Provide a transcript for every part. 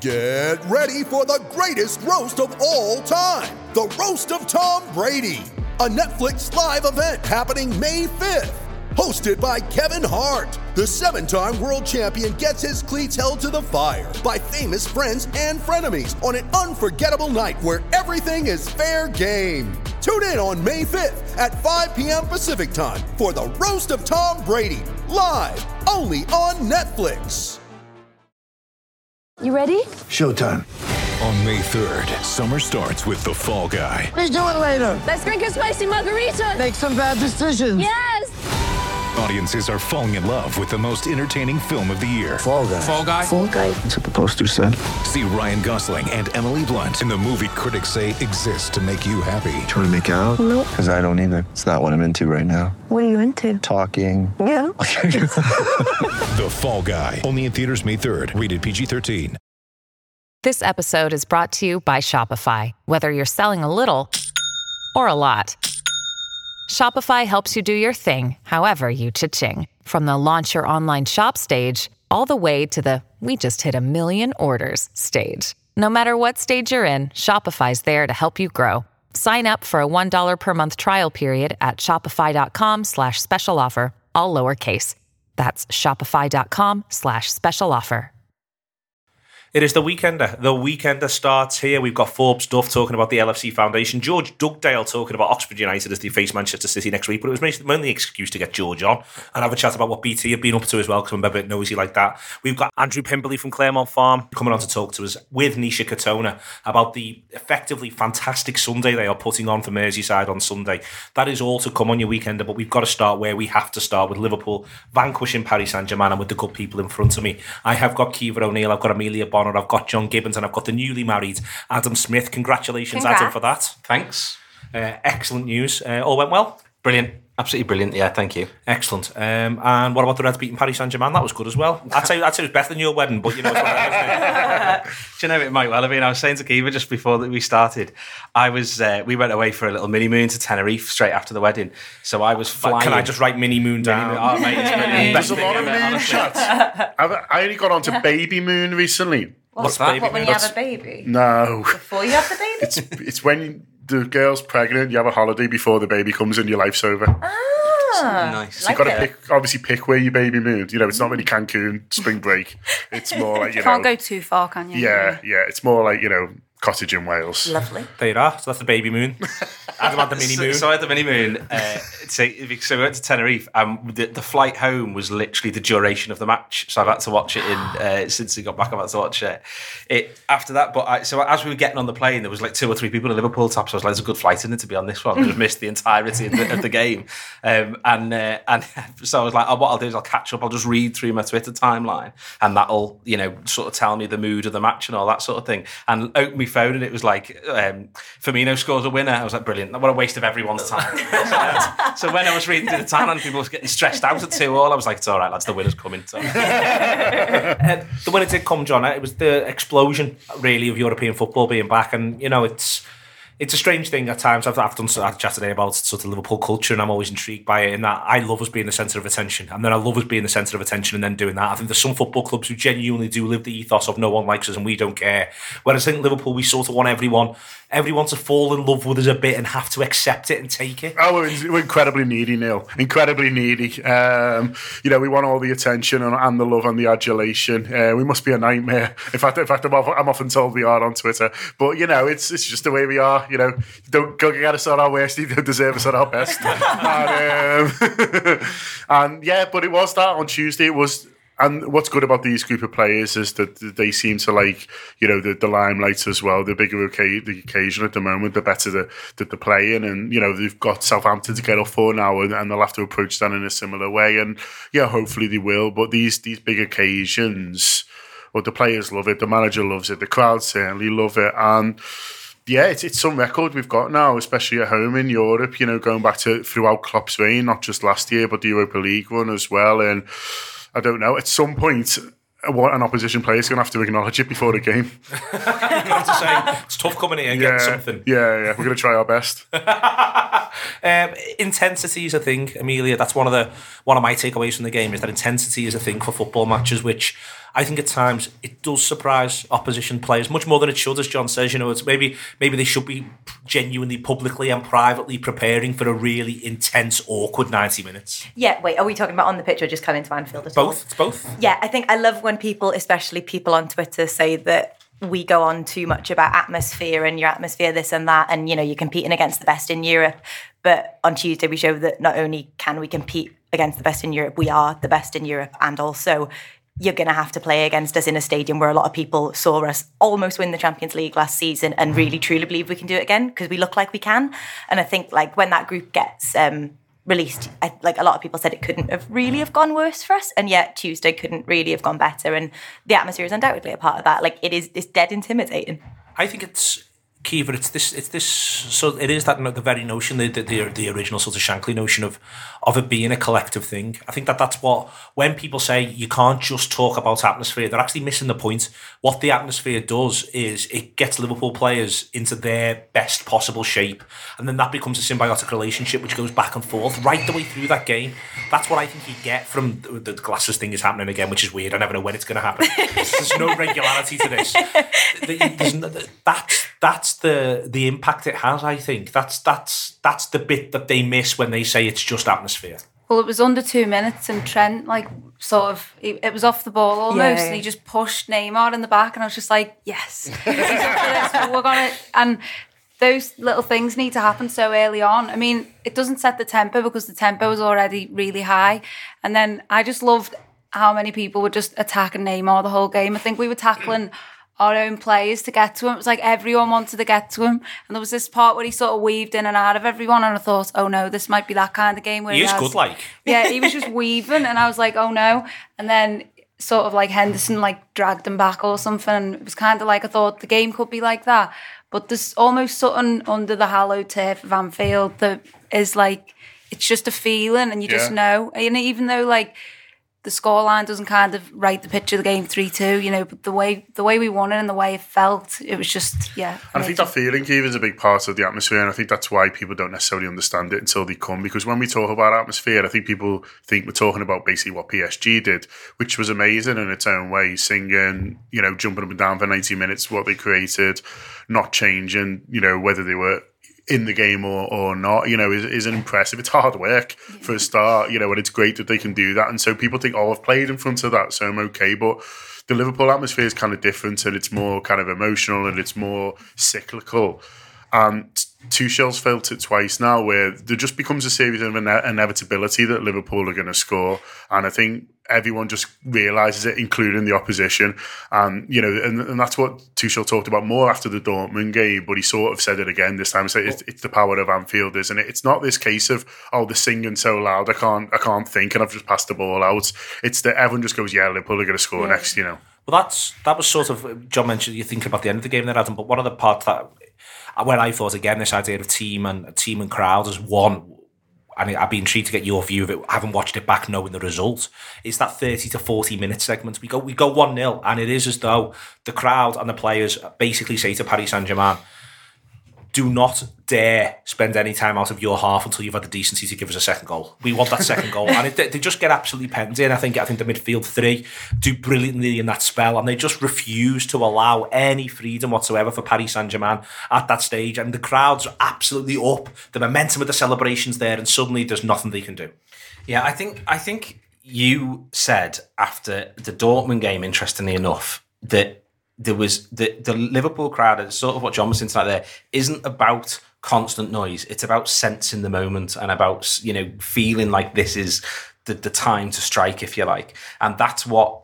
Get ready for the greatest roast of all time, the Roast of Tom Brady, a Netflix live event happening May 5th. Hosted by Kevin Hart, the 7-time world champion gets his cleats held to the fire by famous friends and frenemies on an unforgettable night where everything is fair game. Tune in on May 5th at 5 p.m. Pacific time for the Roast of Tom Brady, live only on Netflix. You ready? Showtime. On May 3rd, summer starts with The Fall Guy. Let's do it later. Let's drink a spicy margarita. Make some bad decisions. Yes! Audiences are falling in love with the most entertaining film of the year. Fall Guy. Fall Guy? Fall Guy. That's what the poster said. See Ryan Gosling and Emily Blunt in the movie critics say exists to make you happy. Trying to make it out? Nope. Because I don't either. It's not what I'm into right now. What are you into? Talking. Yeah. The Fall Guy. Only in theaters May 3rd. Rated PG-13. This episode is brought to you by Shopify. Whether you're selling a little or a lot, Shopify helps you do your thing, however you cha-ching. From the launch your online shop stage, all the way to the we just hit 1 million orders stage. No matter what stage you're in, Shopify's there to help you grow. Sign up for a $1 per month trial period at shopify.com/special offer, all lowercase. That's shopify.com/special offer. It is the Weekender. The Weekender starts here. We've got Forbes Duff talking about the LFC Foundation. George Dugdale talking about Oxford United as they face Manchester City next week. But it was my only excuse to get George on and have a chat about what BT have been up to as well, because I'm a bit nosy like that. We've got Andrew Pimberley from Claremont Farm coming on to talk to us with Nisha Katona about the effectively fantastic Sunday they are putting on for Merseyside on Sunday. That is all to come on your Weekender, but we've got to start where we have to start, with Liverpool vanquishing Paris Saint-Germain and with the good people in front of me. I have got Kiva O'Neill, I've got Amelia Bonner, I've got John Gibbons, and I've got the newly married Adam Smith. Congratulations, Congrats. Adam, for that. Thanks. Excellent news. All went well? Brilliant. Absolutely brilliant. Yeah, thank you. Excellent. And what about the Reds beating Paris Saint-Germain? That was good as well. I'd say it was better than your wedding, but you know, it's one of those things. Do you know, it might well have been. I was saying to Kiva just before that we started, we went away for a little mini moon to Tenerife straight after the wedding. So I was flying. Can I just write mini moon down? Oh, mate, it's brilliant. There's a lot of moon shots. I only got onto baby moon recently. What's that? What, when you have a baby? No. Before you have the baby? It's when the girl's pregnant, you have a holiday before the baby comes and your life's over. Nice. So you've got to pick where your baby moves. You know, it's not really Cancun, spring break. It's more like, you Can't go too far, can you? Yeah. It's more like, cottage in Wales. Lovely. There you are. So that's the baby moon. Adam had the mini moon. So I had the mini moon. So we went to Tenerife, and the flight home was literally the duration of the match. So I've had to watch it since we got back. I've had to watch it after that. But so as we were getting on the plane, there was like 2 or 3 people in Liverpool top. So I was like, "There's a good flight in it to be on this one." I just missed the entirety of the game, and so I was like, "What I'll do is I'll catch up. I'll just read through my Twitter timeline, and that'll sort of tell me the mood of the match and all that sort of thing." And opened my phone, and it was like Firmino scores a winner. I was like, brilliant. What a waste of everyone's time. So when I was reading through the timeline, people were getting stressed out at 2-2. I was like, it's all right, lads, the winner's coming. So. The winner did come, John. It was the explosion, really, of European football being back. And, it's a strange thing at times. I've done a chat today about sort of Liverpool culture, and I'm always intrigued by it, in that I love us being the centre of attention, and then I love us being the centre of attention and then doing that. I think there's some football clubs who genuinely do live the ethos of no one likes us and we don't care. Whereas I think Liverpool, we sort of want everyone to fall in love with us a bit and have to accept it and take it. Oh, we're incredibly needy, Neil. Incredibly needy. We want all the attention and the love and the adulation. We must be a nightmare. In fact, I'm often told we are on Twitter. But, it's just the way we are. Don't go get us at our worst. You don't deserve us at our best. But it was that on Tuesday. It was. And what's good about these group of players is that they seem to like, the limelight as well. The bigger the occasion at the moment, the better that they're playing. And, they've got Southampton to get up for now, and they'll have to approach that in a similar way. And, hopefully they will. But these big occasions, the players love it, the manager loves it, the crowd certainly love it. And yeah, it's some record we've got now, especially at home in Europe, going back to throughout Klopp's reign, not just last year, but the Europa League run as well. And I don't know, at some point, an opposition player is going to have to acknowledge it before the game. You have to say, it's tough coming here and getting something. Yeah, we're going to try our best. Intensity is a thing, Amelia. That's one of my takeaways from the game, is that intensity is a thing for football matches, which I think at times it does surprise opposition players much more than it should, as John says. It's maybe they should be genuinely, publicly and privately preparing for a really intense, awkward 90 minutes. Yeah, wait, are we talking about on the pitch or just coming to Anfield as well? Both. It's both. Yeah, I think I love when people, especially people on Twitter, say that we go on too much about atmosphere and your atmosphere, this and that, and you're competing against the best in Europe. But on Tuesday, we showed that not only can we compete against the best in Europe, we are the best in Europe, and also you're going to have to play against us in a stadium where a lot of people saw us almost win the Champions League last season and really truly believe we can do it again because we look like we can. And I think when that group gets released, a lot of people said it couldn't have really have gone worse for us, and yet Tuesday couldn't really have gone better, and the atmosphere is undoubtedly a part of that. It's dead intimidating. I think it's Kiva, it's this. So it is that the very notion, the original sort of Shankly notion of it being a collective thing. I think that's what, when people say you can't just talk about atmosphere, they're actually missing the point. What the atmosphere does is it gets Liverpool players into their best possible shape, and then that becomes a symbiotic relationship which goes back and forth right the way through that game. That's what I think you get from the glasses thing is happening again, which is weird. I never know when it's going to happen. There's no regularity to this. That's the impact it has. I think that's the bit that they miss when they say it's just atmosphere. Well, it was under 2 minutes, and Trent it was off the ball almost, and he just pushed Neymar in the back, and I was just like, yes, we're gonna. And those little things need to happen so early on. I mean, it doesn't set the tempo because the tempo was already really high, and then I just loved how many people were just attacking Neymar the whole game. I think we were tackling our own players to get to him. It was like everyone wanted to get to him, and there was this part where he sort of weaved in and out of everyone, and I thought, oh no, this might be that kind of game where he is good, yeah, he was just weaving, and I was like, oh no. And then sort of Henderson dragged him back or something, and it was kind of I thought the game could be like that, but there's almost something under the hallowed turf of Anfield that is it's just a feeling, and you just know. And even though the scoreline doesn't kind of write the picture of the game 3-2, but the way we won it and the way it felt, it was just, yeah. And I think that feeling, Keith, is a big part of the atmosphere, and I think that's why people don't necessarily understand it until they come, because when we talk about atmosphere, I think people think we're talking about basically what PSG did, which was amazing in its own way, singing, jumping up and down for 90 minutes, what they created, not changing, whether they were in the game or not, is an impressive. It's hard work for a start, and it's great that they can do that. And so people think, I've played in front of that, so I'm okay. But the Liverpool atmosphere is kind of different, and it's more kind of emotional, and it's more cyclical. And Tuchel's felt it twice now, where there just becomes a series of inevitability that Liverpool are going to score. And I think everyone just realises it, including the opposition. And that's what Tuchel talked about more after the Dortmund game, but he sort of said it again this time. It's the power of Anfield, isn't it? It's not this case of, they're singing so loud, I can't think, and I've just passed the ball out. It's that everyone just goes, Liverpool are going to score next, Well, that was sort of, John mentioned, you think about the end of the game there, Adam, but one of the parts that, when I thought, again, this idea of team and crowd as one, and I'd be intrigued to get your view of it, having watched it back, knowing the result, is that 30 to 40 minute segment. We go 1-0, and it is as though the crowd and the players basically say to Paris Saint-Germain, do not dare spend any time out of your half until you've had the decency to give us a second goal. We want that second goal. And they just get absolutely penned in. I think the midfield three do brilliantly in that spell, and they just refuse to allow any freedom whatsoever for Paris Saint-Germain at that stage. And the crowd's absolutely up. The momentum of the celebrations there, and suddenly there's nothing they can do. Yeah, I think you said after the Dortmund game, interestingly enough, that there was the Liverpool crowd, sort of what John was saying tonight there, isn't about constant noise. It's about sensing the moment and about, feeling like this is the time to strike, if you like. And that's what,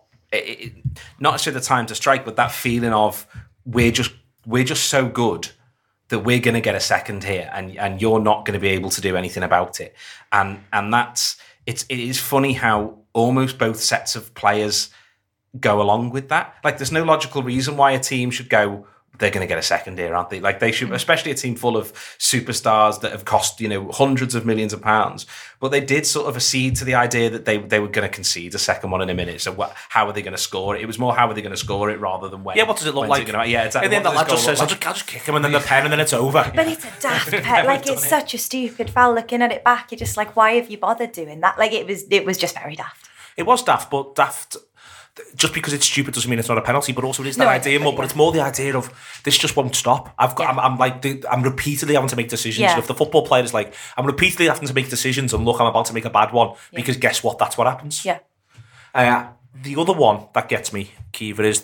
not necessarily the time to strike, but that feeling of we're just so good that we're going to get a second here, and you're not going to be able to do anything about it. And it is funny how almost both sets of players go along with that. There's no logical reason why a team should go, they're going to get a second here, aren't they? They should, especially a team full of superstars that have cost, hundreds of millions of pounds. But they did sort of accede to the idea that they were going to concede a second one in a minute. So how are they going to score it? It was more, how are they going to score it rather than when. Yeah, what does it look like? Exactly. And then the lad just says, I'll just kick him, and then the pen, and then it's over. But it's a daft pen. It's such a stupid foul. Looking at it back, you're just why have you bothered doing that? It was just very daft. It was daft, but daft just because it's stupid doesn't mean it's not a penalty, but also it is that idea more. But it's more the idea of this just won't stop. I'm repeatedly having to make decisions. Yeah. If the football player is like, I'm repeatedly having to make decisions, and look, I'm about to make a bad one because guess what? That's what happens. Yeah. The other one that gets me, Kiva, is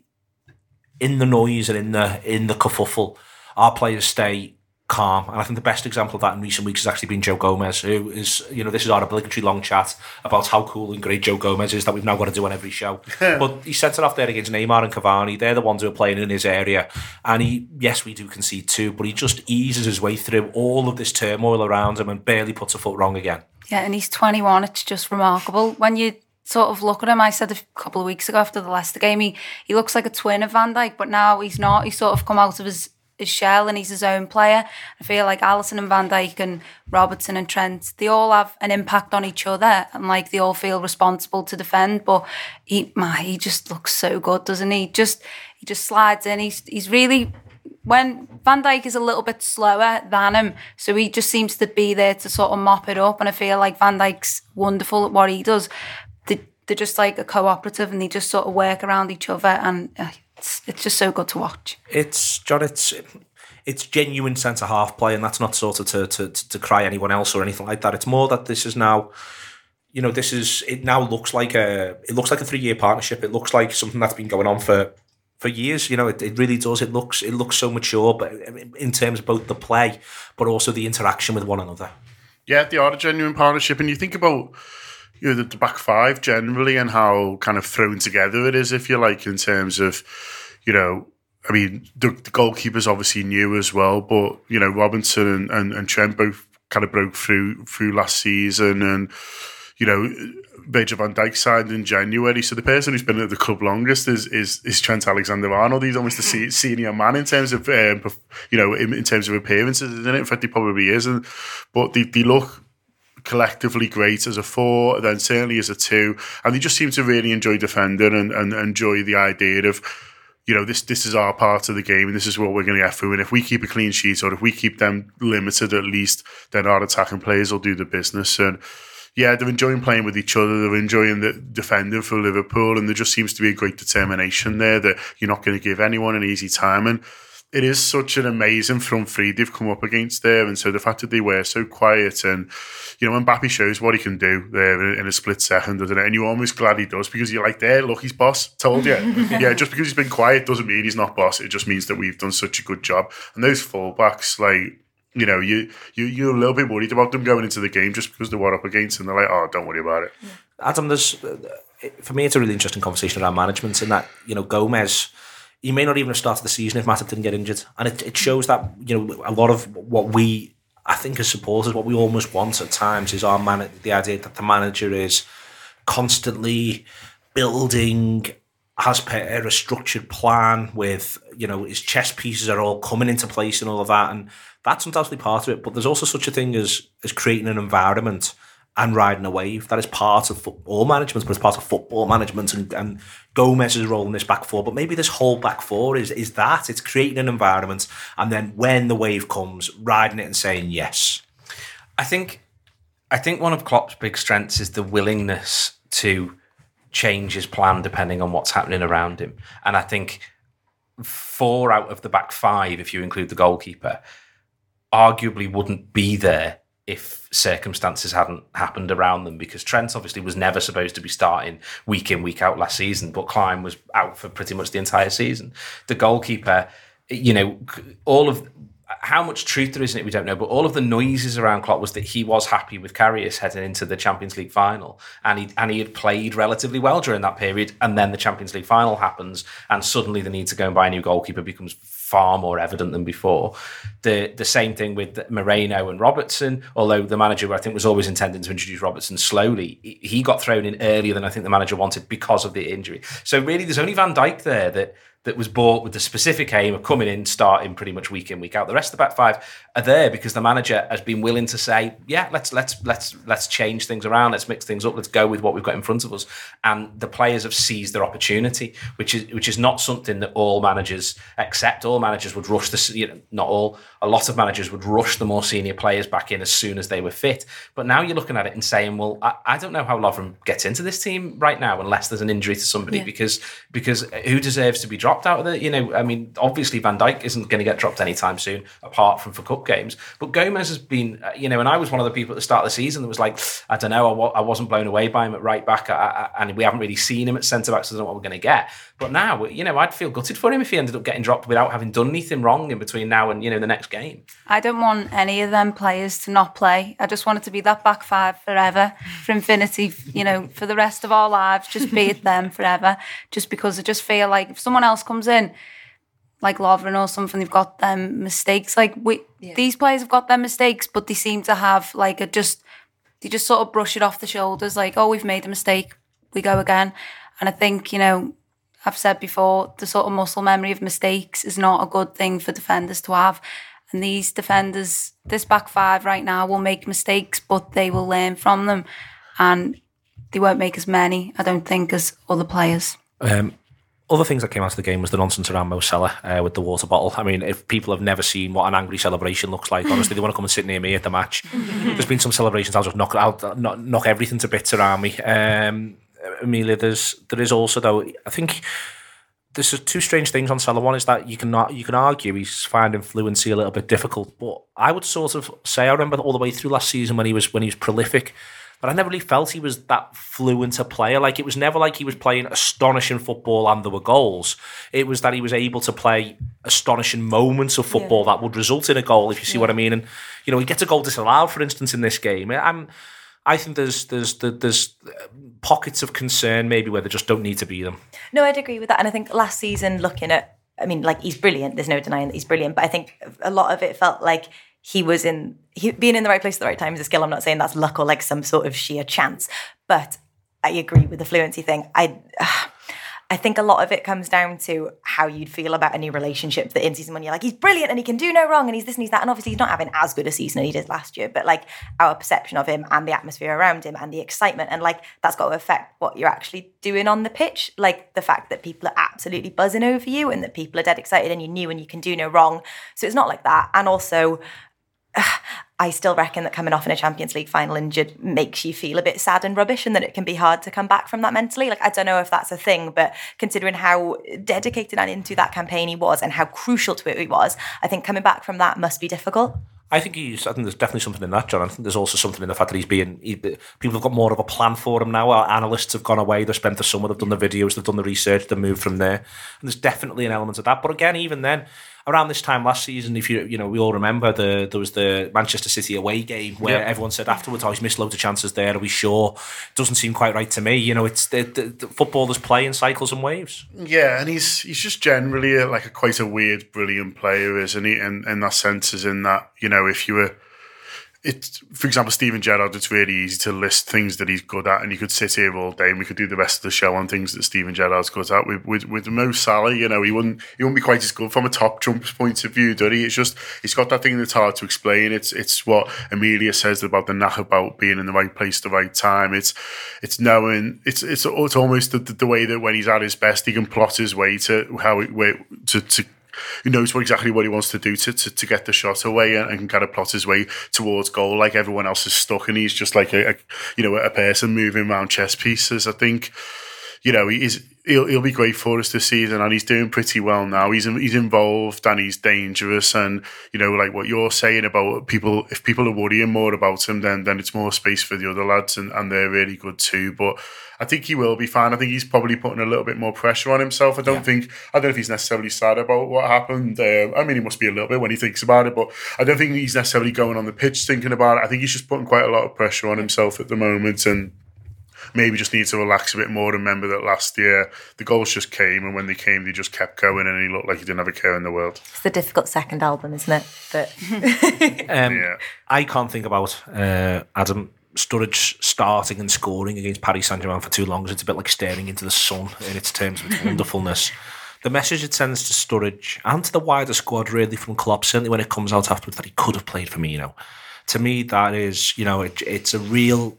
in the noise and in the kerfuffle, our players stay calm. And I think the best example of that in recent weeks has actually been Joe Gomez, who is, this is our obligatory long chat about how cool and great Joe Gomez is that we've now got to do on every show. But he sent it off there against Neymar and Cavani. They're the ones who are playing in his area. And yes, we do concede too, but he just eases his way through all of this turmoil around him and barely puts a foot wrong again. Yeah, and he's 21. It's just remarkable. When you sort of look at him, I said a couple of weeks ago after the Leicester game, he looks like a twin of Van Dijk, but now he's not. He's sort of come out of his shell and he's his own player. I feel like Alisson and Van Dijk and Robertson and Trent, they all have an impact on each other and like they all feel responsible to defend, but he just looks so good, doesn't he? He just slides in. He's really, when Van Dijk is a little bit slower than him, so he just seems to be there to sort of mop it up, and I feel like Van Dijk's wonderful at what he does. They're just like a cooperative and they just sort of work around each other, and it's just so good to watch. It's genuine centre half play, and that's not sort of to cry anyone else or anything like that. It's more that this is now, it now looks like a 3-year partnership. It looks like something that's been going on for years. It really does. It looks so mature, but in terms of both the play, but also the interaction with one another. Yeah, they are a genuine partnership, and you think about the back five generally and how kind of thrown together it is, if you like, in terms of, the goalkeeper's obviously new as well, but, Robinson and Trent both kind of broke through last season, and, Virgil van Dijk signed in January, so the person who's been at the club longest is Trent Alexander-Arnold. He's almost the senior man in terms of, in terms of appearances, isn't it? In fact, he probably is, but they look collectively great as a 4, then certainly as a 2, and they just seem to really enjoy defending and enjoy the idea of, this is our part of the game and this is what we're going to get through, and if we keep a clean sheet or if we keep them limited at least, then our attacking players will do the business. And yeah, they're enjoying playing with each other, they're enjoying the defending for Liverpool, and there just seems to be a great determination there that you're not going to give anyone an easy time. And it is such an amazing front three they've come up against there, and so the fact that they were so quiet, and Mbappe shows what he can do there in a split second, doesn't it? And you're almost glad he does, because you're like, there, look, he's boss. Told you. Yeah, just because he's been quiet doesn't mean he's not boss. It just means that we've done such a good job. And those fullbacks, like, you're a little bit worried about them going into the game just because they're what up against, and they're like, oh, don't worry about it. Adam, for me, it's a really interesting conversation around management, in that, Gomez, he may not even have started the season if Matip didn't get injured. And it shows that, a lot of what we, I think, as supporters, what we almost want at times is the idea that the manager is constantly building, has a structured plan with, his chess pieces are all coming into place and all of that. And that's undoubtedly part of it. But there's also such a thing as creating an environment and riding a wave. That is part of all management, but it's part of football management, and Gomez's role in this back four. But maybe this whole back four is that. It's creating an environment, and then when the wave comes, riding it and saying yes. I think one of Klopp's big strengths is the willingness to change his plan depending on what's happening around him. And I think 4 out of the back 5, if you include the goalkeeper, arguably wouldn't be there if circumstances hadn't happened around them, because Trent obviously was never supposed to be starting week in, week out last season, but Klein was out for pretty much the entire season. The goalkeeper, all of how much truth there is in it, we don't know, but all of the noises around Klopp was that he was happy with Karius heading into the Champions League final, and he had played relatively well during that period, and then the Champions League final happens, and suddenly the need to go and buy a new goalkeeper becomes far more evident than before. The same thing with Moreno and Robertson, although the manager, I think, was always intending to introduce Robertson slowly. He got thrown in earlier than I think the manager wanted because of the injury. So really, there's only Van Dijk there that that was bought with the specific aim of coming in, starting pretty much week in, week out. The rest of the back five are there because the manager has been willing to say, yeah, let's change things around, let's mix things up, let's go with what we've got in front of us. And the players have seized their opportunity, which is not something that all managers accept. All managers would rush not all, a lot of managers would rush the more senior players back in as soon as they were fit. But now you're looking at it and saying, well, I don't know how Lovren gets into this team right now unless there's an injury to somebody, because who deserves to be dropped out of the, I mean, obviously Van Dijk isn't going to get dropped anytime soon, apart from for cup games. But Gomez has been, and I was one of the people at the start of the season that was like, I don't know, I wasn't blown away by him at right back, and we haven't really seen him at centre back, so I don't know what we're going to get. But now, I'd feel gutted for him if he ended up getting dropped without having done anything wrong in between now and, the next game. I don't want any of them players to not play. I just want it to be that back five forever, for infinity, for the rest of our lives, just be it them forever. Just because I just feel like if someone else comes in, like Lovren or something, they've got them mistakes. These players have got their mistakes, but they seem to have they just sort of brush it off the shoulders, like, oh, we've made a mistake, we go again. And I think, I've said before, the sort of muscle memory of mistakes is not a good thing for defenders to have. And these defenders, this back five right now will make mistakes, but they will learn from them. And they won't make as many, I don't think, as other players. Other things that came out of the game was the nonsense around Mo Salah with the water bottle. I mean, if people have never seen what an angry celebration looks like, honestly, they want to come and sit near me at the match. There's been some celebrations I'll just knock everything to bits around me. Amelia, there is also, though, I think there's two strange things on Salah. One is that you can argue he's finding fluency a little bit difficult, but I would sort of say, I remember all the way through last season when he was prolific, but I never really felt he was that fluent a player. Like, it was never like he was playing astonishing football and there were goals. It was that he was able to play astonishing moments of football that would result in a goal, if you see what I mean. And, he gets a goal disallowed, for instance, in this game. I think there's pockets of concern maybe where there just don't need to be them. No, I'd agree with that. And I think last season, looking at, he's brilliant. There's no denying that he's brilliant. But I think a lot of it felt like being in the right place at the right time is a skill. I'm not saying that's luck or like some sort of sheer chance, but I agree with the fluency thing. I think a lot of it comes down to how you'd feel about a new relationship that in season one you're like, he's brilliant and he can do no wrong and he's this and he's that. And obviously he's not having as good a season as he did last year, but like our perception of him and the atmosphere around him and the excitement, and like that's got to affect what you're actually doing on the pitch. Like the fact that people are absolutely buzzing over you and that people are dead excited and you knew and you can do no wrong. So it's not like that. And also, I still reckon that coming off in a Champions League final injured makes you feel a bit sad and rubbish, and that it can be hard to come back from that mentally. Like, I don't know if that's a thing, but considering how dedicated and into that campaign he was and how crucial to it he was, I think coming back from that must be difficult. I think there's definitely something in that, John. I think there's also something in the fact that people have got more of a plan for him now. Our analysts have gone away. They've spent the summer, they've done the videos, they've done the research, they've moved from there. And there's definitely an element of that. But again, even then, around this time last season, if we all remember, there was the Manchester City away game where everyone said afterwards, "Oh, he's missed loads of chances there. Are we sure?" It doesn't seem quite right to me. It's the footballers play in cycles and waves. Yeah, and he's just generally quite a weird, brilliant player, isn't he? And in that sense, is in that if you were. For example, Steven Gerrard, it's really easy to list things that he's good at, and you could sit here all day and we could do the rest of the show on things that Steven Gerrard's good at. With Mo Salah, he wouldn't be quite as good from a top jumper's point of view, does he? It's just, he's got that thing that's hard to explain. It's what Amelia says about the knack about being in the right place at the right time. It's knowing, it's almost the way that when he's at his best, he can plot his way to he knows exactly what he wants to do to get the shot away and can kind of plot his way towards goal. Like everyone else is stuck, and he's just like a person moving around chess pieces. I think he'll be great for us this season, and he's doing pretty well now. He's involved and he's dangerous, and like what you're saying about people. If people are worrying more about him, then it's more space for the other lads, and they're really good too. But I think he will be fine. I think he's probably putting a little bit more pressure on himself. I don't know if he's necessarily sad about what happened. He must be a little bit when he thinks about it, but I don't think he's necessarily going on the pitch thinking about it. I think he's just putting quite a lot of pressure on himself at the moment, and maybe just need to relax a bit more and remember that last year the goals just came, and when they came they just kept going, and he looked like he didn't have a care in the world. It's the difficult second album, isn't it? But I can't think about Adam Sturridge starting and scoring against Paris Saint-Germain for too long. It's a bit like staring into the sun in its terms of its wonderfulness. the message it sends to Sturridge and to the wider squad, really, from Klopp, certainly when it comes out afterwards that he could have played Firmino. To me, that is, it's a real.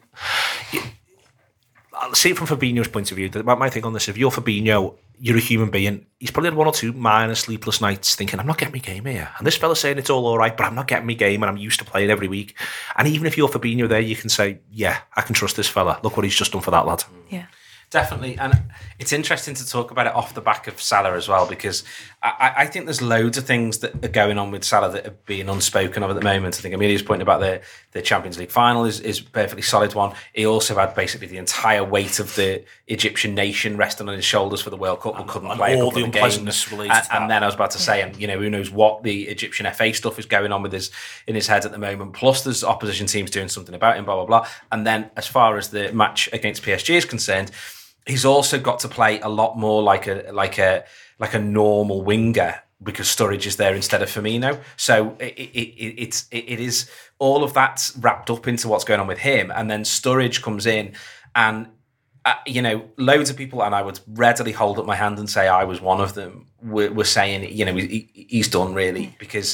I'll see it from Fabinho's point of view. My thing on this: if you're Fabinho, you're a human being. He's probably had 1 or 2 minor sleepless nights thinking, I'm not getting my game here. And this fella's saying it's all right, but I'm not getting my game and I'm used to playing every week. And even if you're Fabinho there, you can say, yeah, I can trust this fella. Look what he's just done for that lad. Yeah. Definitely, and it's interesting to talk about it off the back of Salah as well, because I think there's loads of things that are going on with Salah that are being unspoken of at the moment. I think Amelia's point about the Champions League final is a perfectly solid one. He also had basically the entire weight of the Egyptian nation resting on his shoulders for the World Cup and couldn't play all a couple the of unpleasantness games. related to that. And then I was about to say, and who knows what the Egyptian FA stuff is going on with in his head at the moment. Plus, there's opposition teams doing something about him, blah blah blah. And then, as far as the match against PSG is concerned, he's also got to play a lot more like a normal winger because Sturridge is there instead of Firmino. So it is all of that's wrapped up into what's going on with him, and then Sturridge comes in, and loads of people, and I would readily hold up my hand and say I was one of them, were saying he's done really, because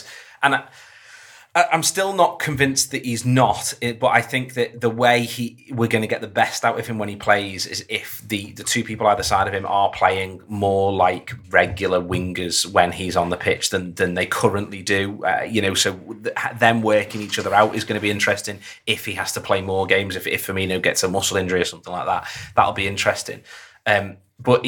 I'm still not convinced that he's not, but I think that the way we're going to get the best out of him when he plays is if the 2 people either side of him are playing more like regular wingers when he's on the pitch than they currently do. So them working each other out is going to be interesting. If he has to play more games, if Firmino gets a muscle injury or something like that, that'll be interesting. But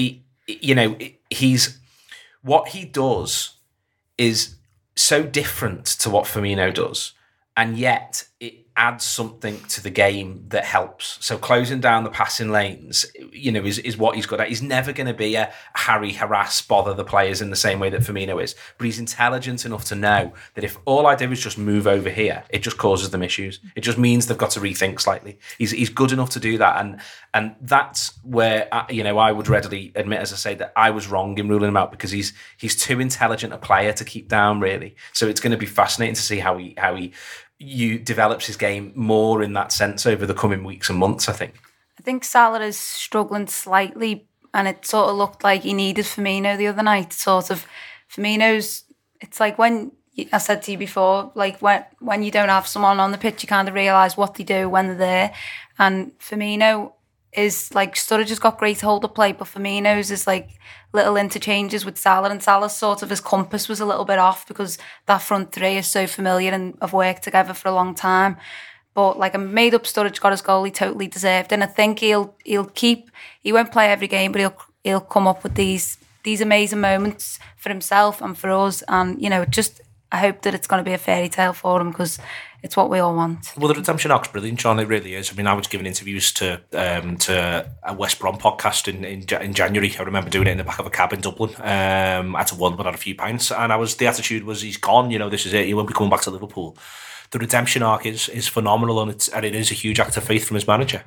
he's what he does is so different to what Firmino does, and yet it adds something to the game that helps. So closing down the passing lanes, is what he's good at. He's never going to be a harass, bother the players in the same way that Firmino is, but he's intelligent enough to know that if all I do is just move over here, it just causes them issues. It just means they've got to rethink slightly. He's good enough to do that, and that's where I would readily admit, as I say, that I was wrong in ruling him out, because he's too intelligent a player to keep down, really. So it's going to be fascinating to see how he develops his game more in that sense over the coming weeks and months, I think. I think Salah is struggling slightly, and it sort of looked like he needed Firmino the other night. Firmino's, it's like when, I said to you before, like when you don't have someone on the pitch, you kind of realise what they do when they're there. And Firmino is like, Sturridge has got great hold of play, but Firmino's is like little interchanges with Salah, and Salah's sort of, his compass was a little bit off because that front 3 is so familiar and have worked together for a long time. But like, a made up Sturridge got his goal, he totally deserved, and I think he won't play every game, but he'll come up with these amazing moments for himself and for us, and I hope that it's going to be a fairy tale for him, because it's what we all want. Well, the redemption arc's brilliant, John. It really is. I mean, I was giving interviews to a West Brom podcast in January. I remember doing it in the back of a cab in Dublin. I had to one, but had a few pints, and the attitude was, he's gone. This is it. He won't be coming back to Liverpool. The redemption arc is phenomenal, and it is a huge act of faith from his manager.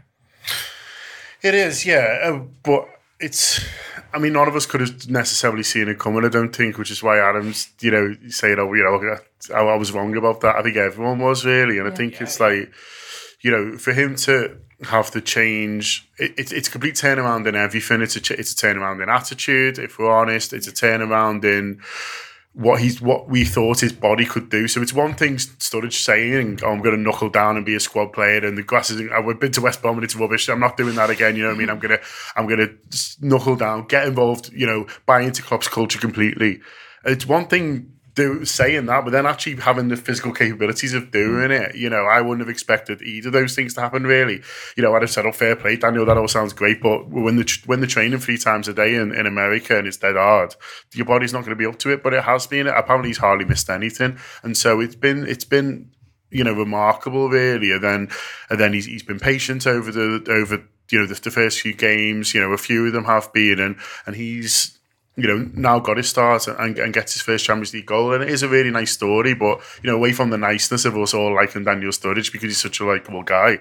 It is, yeah, but it's. I mean, none of us could have necessarily seen it coming, I don't think, which is why Adam's, saying, I was wrong about that. I think everyone was, really. And I think it's like, for him to have to change, it's a complete turnaround in everything. It's a turnaround in attitude, if we're honest. It's a turnaround in what we thought his body could do. So it's one thing Sturridge saying, I'm going to knuckle down and be a squad player, and the grass is, I've been to West Brom and it's rubbish, I'm not doing that again, you know what I mean? I'm going to knuckle down, get involved, buy into Klopp's culture completely. It's one thing saying that, but then actually having the physical capabilities of doing it, I wouldn't have expected either of those things to happen, really. I'd have said, fair play, Daniel, that all sounds great, but when they're training 3 times a day in America and it's dead hard, your body's not going to be up to it. But it has been. Apparently he's hardly missed anything, and so it's been remarkable, really. And then he's been patient over the first few games. A few of them have been, and he's now got his start and gets his first Champions League goal. And it is a really nice story, but, away from the niceness of us all liking Daniel Sturridge because he's such a likeable guy,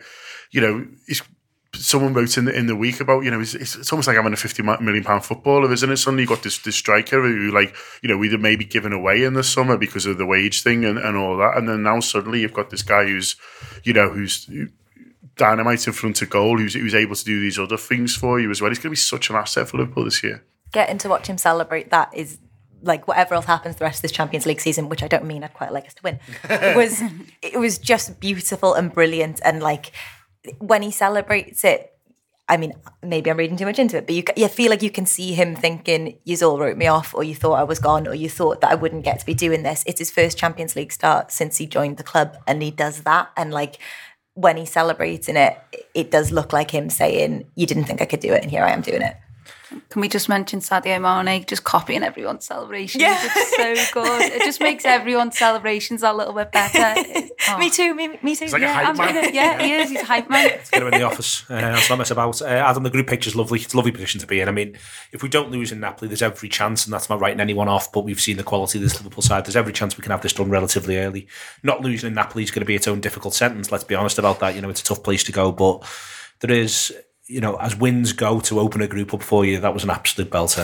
someone wrote in the week about, it's almost like having a £50 million footballer, isn't it? Suddenly you got this striker who, we'd maybe given away in the summer because of the wage thing and all that. And then now suddenly you've got this guy who's dynamite in front of goal, who's able to do these other things for you as well. He's going to be such an asset for Liverpool this year. getting to watch him celebrate that is like whatever else happens the rest of this Champions League season, which I don't mean I'd quite like us to win. It was just beautiful and brilliant. And like when he celebrates it, I mean, maybe I'm reading too much into it, but you feel like you can see him thinking, you all wrote me off, or you thought I was gone, or you thought that I wouldn't get to be doing this. It's his first Champions League start since he joined the club, and he does that. And like when he's celebrating it, it does look like him saying, you didn't think I could do it, and here I am doing it. Can we just mention Sadio Mane just copying everyone's celebrations? Yeah. It's so good. It just makes everyone's celebrations a little bit better. Me too. Me too. He's like a hype man. Yeah, he is. He's a hype man. Let's get him in the office. Let's not mess about. Adam, the group picture's lovely. It's a lovely position to be in. I mean, if we don't lose in Napoli, there's every chance, and that's not writing anyone off, but we've seen the quality of this Liverpool side. There's every chance we can have this done relatively early. Not losing in Napoli is going to be its own difficult sentence. Let's be honest about that. You know, it's a tough place to go, but there is... You know, as wins go to open a group up for you, that was an absolute belter.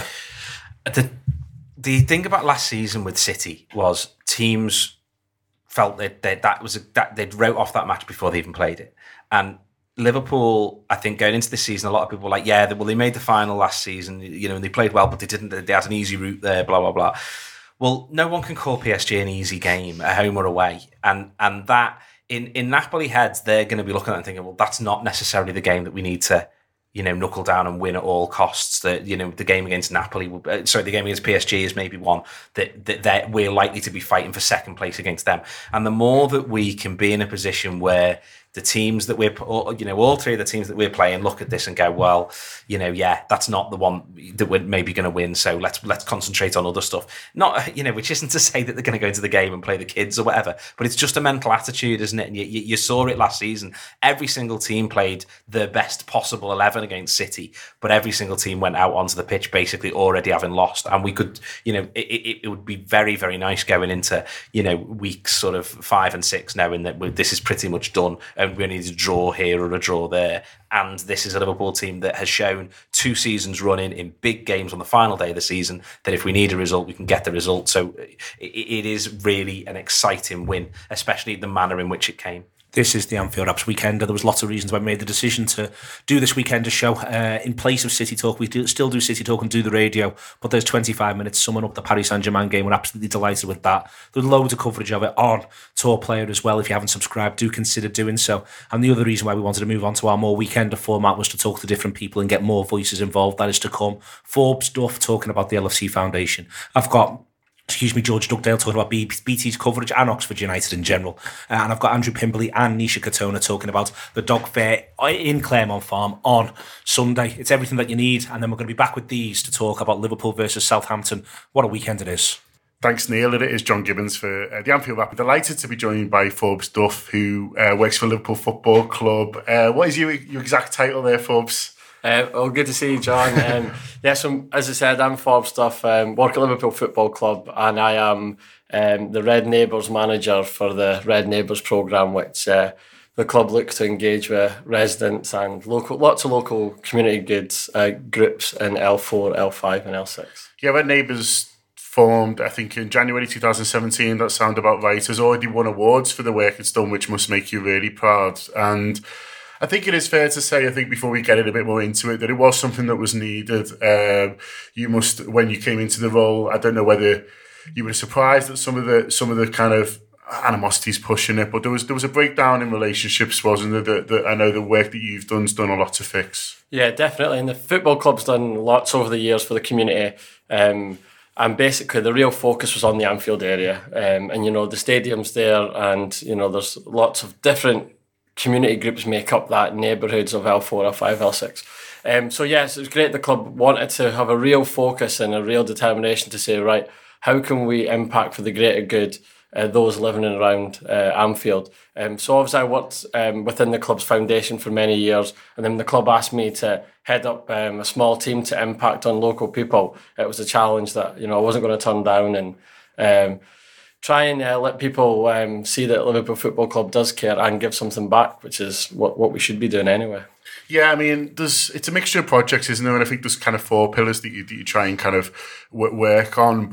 The thing about last season with City was teams felt that they'd wrote off that match before they even played it. And Liverpool, I think, going into this season, a lot of people were like, yeah, well, they made the final last season, you know, and they played well, but they didn't. They had an easy route there, blah, blah, blah. Well, no one can call PSG an easy game at home or away. And that, in Napoli heads, they're going to be looking at it and thinking, well, that's not necessarily the game that we need to, you know, knuckle down and win at all costs. That, you know, the game against Napoli, the game against PSG is maybe one that we're likely to be fighting for second place against them. And the more that we can be in a position where the teams that we're, you know, all three of the teams that we're playing look at this and go, well, you know, yeah, that's not the one that we're maybe going to win. So let's concentrate on other stuff. Not, you know, which isn't to say that they're going to go into the game and play the kids or whatever, but it's just a mental attitude, isn't it? And you saw it last season. Every single team played the best possible 11 against City, but every single team went out onto the pitch basically already having lost. And we could, you know, it would be very, very nice going into, you know, weeks sort of 5 and 6, knowing that this is pretty much done. And we need a draw here or a draw there. And this is a Liverpool team that has shown 2 seasons running in big games on the final day of the season that if we need a result, we can get the result. So it is really an exciting win, especially the manner in which it came. This is the Anfield Apps Weekender. There was lots of reasons why we made the decision to do this Weekender show. In place of City Talk, we still do City Talk and do the radio, but there's 25 minutes summing up the Paris Saint-Germain game. We're absolutely delighted with that. There's loads of coverage of it on Tour Player as well. If you haven't subscribed, do consider doing so. And the other reason why we wanted to move on to our more Weekender format was to talk to different people and get more voices involved. That is to come. Forbes Duff talking about the LFC Foundation. I've got George Dugdale talking about BT's coverage and Oxford United in general. And I've got Andrew Pimberley and Nisha Katona talking about the dog fair in Claremont Farm on Sunday. It's everything that you need. And then we're going to be back with these to talk about Liverpool versus Southampton. What a weekend it is. Thanks, Neil. It is John Gibbons for the Anfield Wrap. We're delighted to be joined by Forbes Duff, who works for Liverpool Football Club. What is your exact title there, Forbes? Good to see you, John. So as I said, I'm Forbes Duff, work at Liverpool Football Club, and I am the Red Neighbours manager for the Red Neighbours programme, which the club looks to engage with residents and lots of local community goods groups in L4, L5 and L6. Yeah, Red Neighbours formed, I think, in January 2017. That sounds about right. Has already won awards for the work it's done, which must make you really proud. And I think it is fair to say, I think before we get a bit more into it, that it was something that was needed. You must, when you came into the role, I don't know whether you were surprised at some of the kind of animosities pushing it, but there was a breakdown in relationships, wasn't there? That I know the work that you've done's done a lot to fix. Yeah, definitely. And the football club's done lots over the years for the community. And basically the real focus was on the Anfield area. And, you know, the stadium's there and, you know, there's lots of different community groups make up that neighbourhoods of L4, L5, L6. So yes, it was great the club wanted to have a real focus and a real determination to say, right, how can we impact for the greater good those living and around Anfield. So obviously I worked within the club's foundation for many years, and then the club asked me to head up a small team to impact on local people. It was a challenge that, you know, I wasn't going to turn down, and try and let people see that Liverpool Football Club does care and give something back, which is what we should be doing anyway. Yeah, I mean, it's a mixture of projects, isn't there? And I think there's kind of 4 pillars that you try and kind of work on. But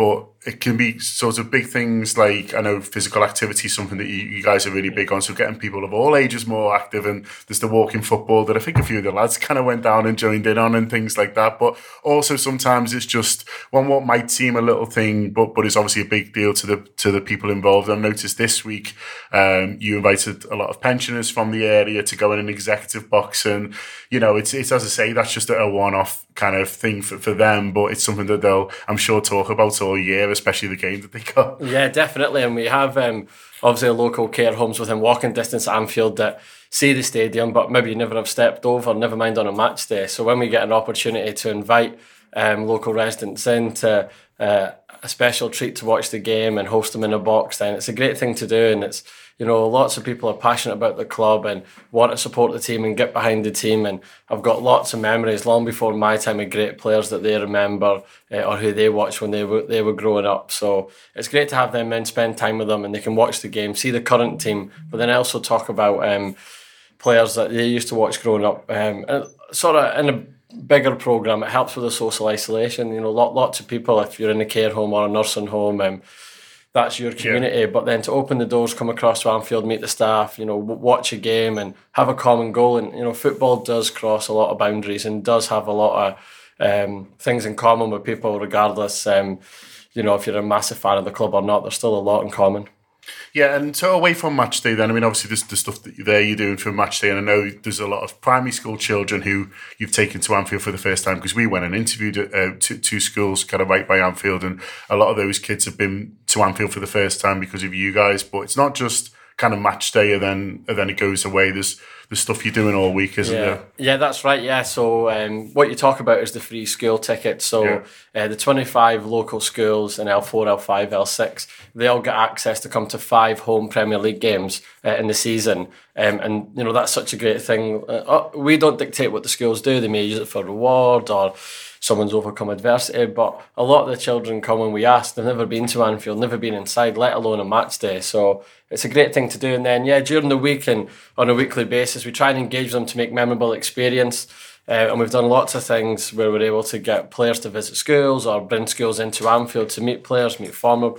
it can be sort of big things like, I know physical activity is something that you guys are really big on, so getting people of all ages more active, and there's the walking football that I think a few of the lads kind of went down and joined in on and things like that. But also sometimes it's just what might seem a little thing, but it's obviously a big deal to the people involved. I've noticed this week you invited a lot of pensioners from the area to go in an executive box, and it's as I say, that's just a one-off kind of thing for them, but it's something that they'll, I'm sure, talk about all year, especially the game that they got. Yeah, definitely. And we have obviously local care homes within walking distance at Anfield that see the stadium, but maybe never have stepped over, never mind on a match day. So when we get an opportunity to invite local residents in to a special treat to watch the game and host them in a box, then it's a great thing to do. And it's, lots of people are passionate about the club and want to support the team and get behind the team. And I've got lots of memories long before my time of great players that they remember or who they watched when they were growing up. So it's great to have them in, spend time with them, and they can watch the game, see the current team, but then also talk about players that they used to watch growing up. And sort of in a bigger programme, it helps with the social isolation. Lots of people, if you're in a care home or a nursing home, that's your community. Yeah. But then to open the doors, come across to Anfield, meet the staff, watch a game and have a common goal. And, football does cross a lot of boundaries and does have a lot of things in common with people, regardless, if you're a massive fan of the club or not, there's still a lot in common. Yeah, and so away from match day then, I mean, obviously there's the stuff that you're doing for match day, and I know there's a lot of primary school children who you've taken to Anfield for the first time, because we went and interviewed two schools kind of right by Anfield, and a lot of those kids have been to Anfield for the first time because of you guys. But it's not just kind of match day and then it goes away. There's stuff you're doing all week, isn't there? Yeah, that's right. Yeah, so what you talk about is the free school tickets. So the 25 local schools in L4, L5, L6, they all get access to come to 5 home Premier League games in the season. And that's such a great thing. We don't dictate what the schools do. They may use it for reward or someone's overcome adversity, but a lot of the children come when we ask. They've never been to Anfield, never been inside, let alone a match day. So it's a great thing to do. And then, during the week and on a weekly basis, we try and engage them to make memorable experience. And we've done lots of things where we're able to get players to visit schools or bring schools into Anfield to meet players, meet former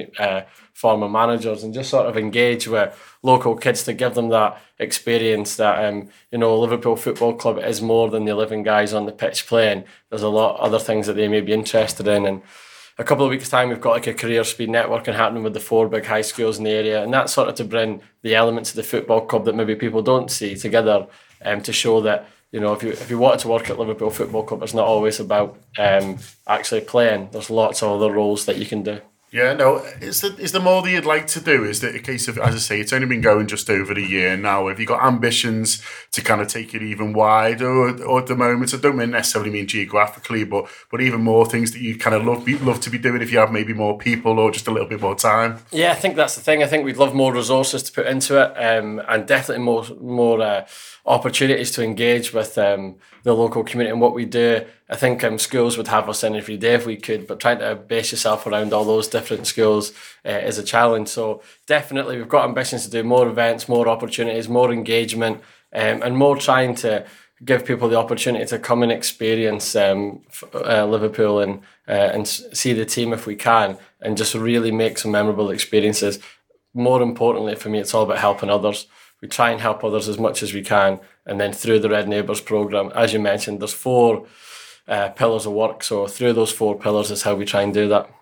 former managers, and just sort of engage with local kids to give them that experience that, Liverpool Football Club is more than the 11 guys on the pitch playing. There's a lot of other things that they may be interested in. And a couple of weeks' time, we've got like a career speed networking happening with the 4 big high schools in the area. And that's sort of to bring the elements of the football club that maybe people don't see together, to show that, if you wanted to work at Liverpool Football Club, it's not always about actually playing. There's lots of other roles that you can do. Yeah, no, is there more that you'd like to do? Is it a case of, as I say, it's only been going just over a year now. Have you got ambitions to kind of take it even wider or at the moment? I don't necessarily mean geographically, but even more things that you kind of love to be doing if you have maybe more people or just a little bit more time? Yeah, I think that's the thing. I think we'd love more resources to put into it, and definitely more opportunities to engage with the local community and what we do. I think schools would have us in every day if we could, but trying to base yourself around all those different schools is a challenge. So definitely we've got ambitions to do more events, more opportunities, more engagement, and more trying to give people the opportunity to come and experience Liverpool and see the team if we can, and just really make some memorable experiences. More importantly for me, it's all about helping others. We try and help others as much as we can, and then through the Red Neighbours programme, as you mentioned, there's 4 pillars of work. So through those 4 pillars is how we try and do that.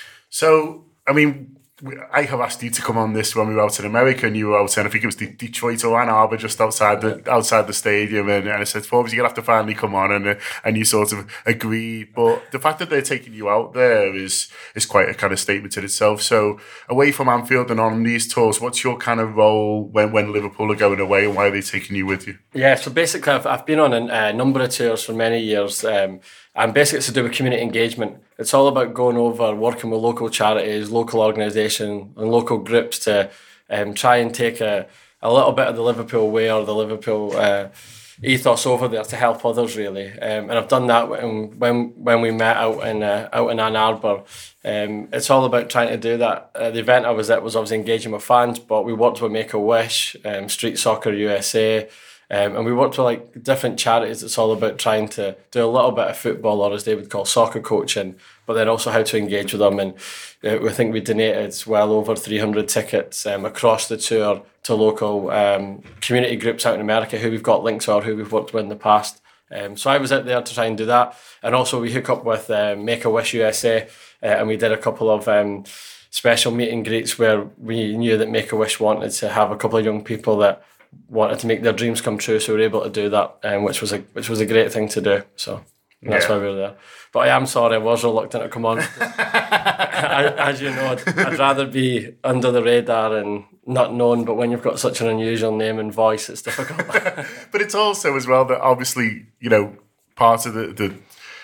So, I mean, I have asked you to come on this when we were out in America, and you were out in, I think it was Detroit or Ann Arbor, just outside the stadium, and I said, Forbes, you're going to have to finally come on, and you sort of agreed. But the fact that they're taking you out there is quite a kind of statement in itself. So away from Anfield and on these tours, what's your kind of role when Liverpool are going away, and why are they taking you with you? Yeah, so basically I've been on a number of tours for many years, and basically it's to do with community engagement. It's all about going over, working with local charities, local organisations and local groups to try and take a little bit of the Liverpool way or the Liverpool ethos over there to help others, really. And I've done that when we met out in Ann Arbor. It's all about trying to do that. The event I was at was obviously engaging with fans, but we worked with Make-A-Wish, Street Soccer USA, And we worked with like different charities. It's all about trying to do a little bit of football, or as they would call soccer coaching, but then also how to engage with them. And we think we donated well over 300 tickets across the tour to local community groups out in America who we've got links or who we've worked with in the past. So I was out there to try and do that. And also we hook up with Make-A-Wish USA, and we did a couple of special meet and greets where we knew that Make-A-Wish wanted to have a couple of young people that wanted to make their dreams come true, so we were able to do that, which was a great thing to do. So that's why we were there. But I am sorry, I was reluctant to come on. As you know, I'd rather be under the radar and not known, but when you've got such an unusual name and voice, it's difficult. But it's also as well that obviously, part of the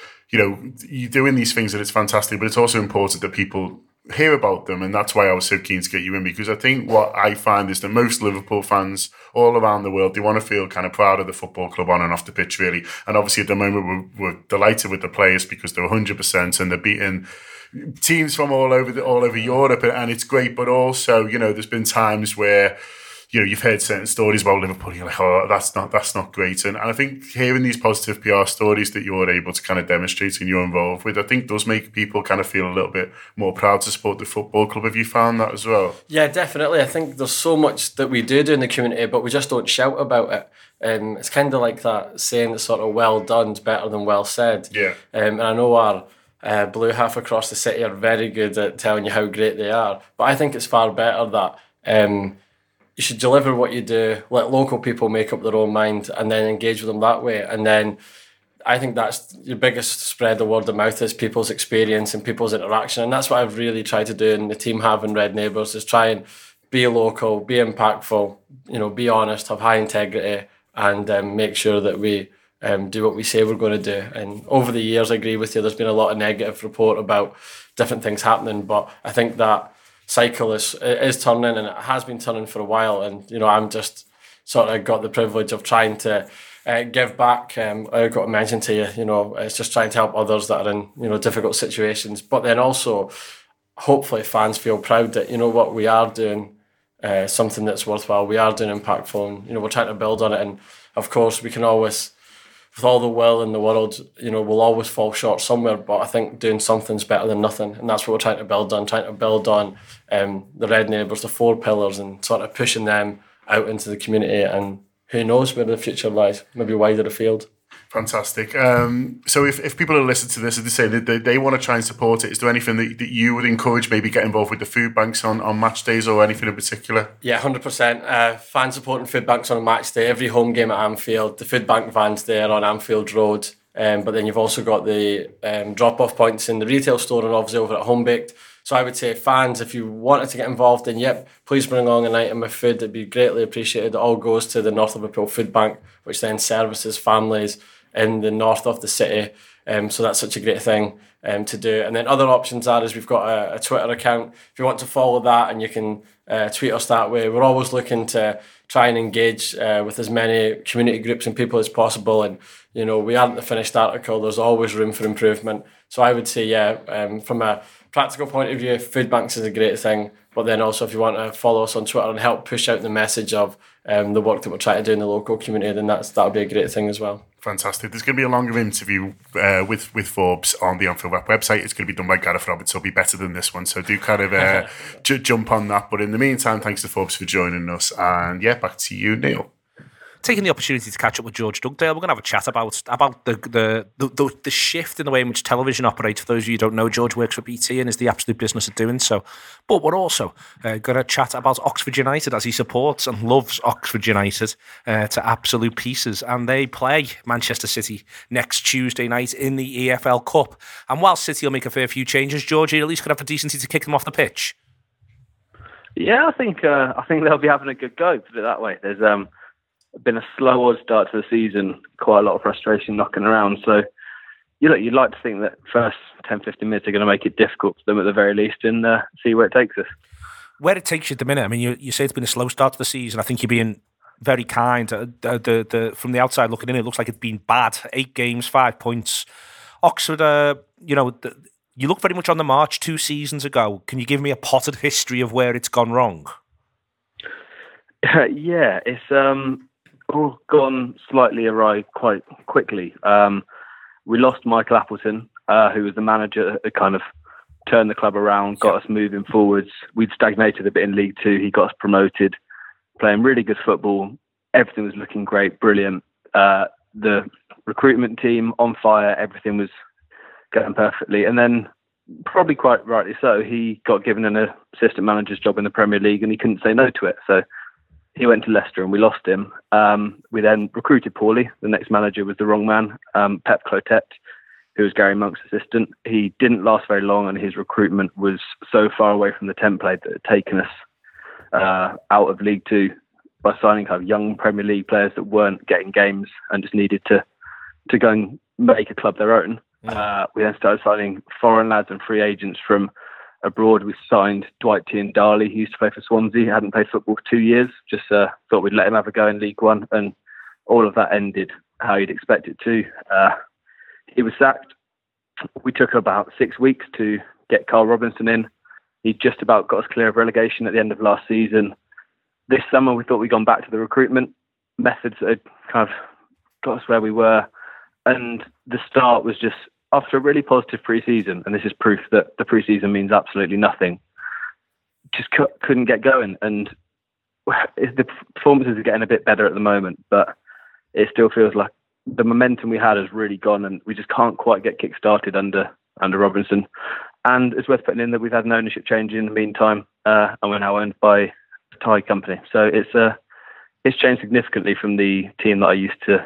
you're doing these things and it's fantastic, but it's also important that people hear about them, and that's why I was so keen to get you in, because I think what I find is that most Liverpool fans all around the world, they want to feel kind of proud of the football club on and off the pitch, really. And obviously at the moment we're delighted with the players because they're 100% and they're beating teams from all over Europe, and it's great. But also, there's been times where you've heard certain stories about Liverpool, you're like, oh, that's not great. And I think hearing these positive PR stories that you're able to kind of demonstrate and you're involved with, I think does make people kind of feel a little bit more proud to support the football club. Have you found that as well? Yeah, definitely. I think there's so much that we do in the community, but we just don't shout about it. It's kind of like that saying that's sort of well done's better than well said. Yeah. And I know our blue half across the city are very good at telling you how great they are, but I think it's far better that you should deliver what you do, let local people make up their own mind, and then engage with them that way. And then I think that's your biggest spread of word of mouth is people's experience and people's interaction. And that's what I've really tried to do, and the team have in Red Neighbours, is try and be local, be impactful, be honest, have high integrity, and make sure that we do what we say we're going to do. And over the years, I agree with you, there's been a lot of negative report about different things happening, but I think that cycle is turning, and it has been turning for a while. And I'm just sort of got the privilege of trying to give back. I've got to mention to you, it's just trying to help others that are in difficult situations. But then also, hopefully, fans feel proud that what we are doing something that's worthwhile. We are doing impactful, and we're trying to build on it. And of course, we can always, with all the will in the world, we'll always fall short somewhere, but I think doing something's better than nothing, and that's what we're trying to build on, the Red Neighbours, the 4 pillars, and sort of pushing them out into the community, and who knows where the future lies, maybe wider afield. Fantastic. So if people are listening to this, as they say, they want to try and support it, is there anything that you would encourage, maybe get involved with the food banks on match days or anything in particular? Yeah, 100%. Fan supporting food banks on a match day. Every home game at Anfield, the food bank van's there on Anfield Road. But then you've also got the drop-off points in the retail store and obviously over at Home Baked. So I would say fans, if you wanted to get involved, then please bring along an item of food. It'd be greatly appreciated. It all goes to the North Liverpool Food Bank, which then services families in the north of the city. So that's such a great thing to do. And then other options is we've got a Twitter account. If you want to follow that, and you can tweet us that way. We're always looking to try and engage with as many community groups and people as possible. And, we aren't the finished article. There's always room for improvement. So I would say, from a practical point of view, food banks is a great thing. But then also, if you want to follow us on Twitter and help push out the message of the work that we're trying to do in the local community, then that'll be a great thing as well. Fantastic. There's going to be a longer interview with Forbes on the Anfield Wrap website. It's going to be done by Gareth Roberts, so it'll be better than this one. So do kind of jump on that. But in the meantime, thanks to Forbes for joining us. And back to you, Neil. Taking the opportunity to catch up with George Dugdale, we're going to have a chat about the shift in the way in which television operates. For those of you who don't know, George works for BT and is the absolute business of doing so. But we're also going to chat about Oxford United, as he supports and loves Oxford United to absolute pieces. And they play Manchester City next Tuesday night in the EFL Cup. And while City will make a fair few changes, George, you at least could have the decency to kick them off the pitch. Yeah, I think they'll be having a good go, put it that way. There's been a slow start to the season, quite a lot of frustration knocking around. So, you'd like to think that first 10, 15 minutes are going to make it difficult for them at the very least, and see where it takes us. Where it takes you at the minute, I mean, you say it's been a slow start to the season. I think you're being very kind. From the outside looking in, it looks like it's been bad. 8 games, 5 points. Oxford, you look very much on the march 2 seasons ago. Can you give me a potted history of where it's gone wrong? Yeah, it's all gone slightly awry quite quickly. We lost Michael Appleton, who was the manager that kind of turned the club around, got us moving forwards. We'd stagnated a bit in League Two. He got us promoted, playing really good football. Everything was looking great, brilliant. The recruitment team on fire. Everything was going perfectly. And then, probably quite rightly so, he got given an assistant manager's job in the Premier League and he couldn't say no to it. So he went to Leicester and we lost him. We then recruited poorly. The next manager was the wrong man, Pep Clotet, who was Gary Monk's assistant. He didn't last very long and his recruitment was so far away from the template that it had taken us out of League Two by signing kind of young Premier League players that weren't getting games and just needed to go and make a club their own. We then started signing foreign lads and free agents from abroad. We signed Dwight Tiendali, who used to play for Swansea. He hadn't played football for 2 years. Just thought we'd let him have a go in League One, and all of that ended how you'd expect it to. He was sacked. We took about 6 weeks to get Carl Robinson in. He just about got us clear of relegation at the end of last season. This summer, we thought we'd gone back to the recruitment methods that had kind of got us where we were. And the start was just, after a really positive pre-season, and this is proof that the pre-season means absolutely nothing, just couldn't get going. And the performances are getting a bit better at the moment, but it still feels like the momentum we had has really gone and we just can't quite get kick-started under Robinson. And it's worth putting in that we've had an ownership change in the meantime, and we're now owned by a Thai company. So it's changed significantly from the team that I used to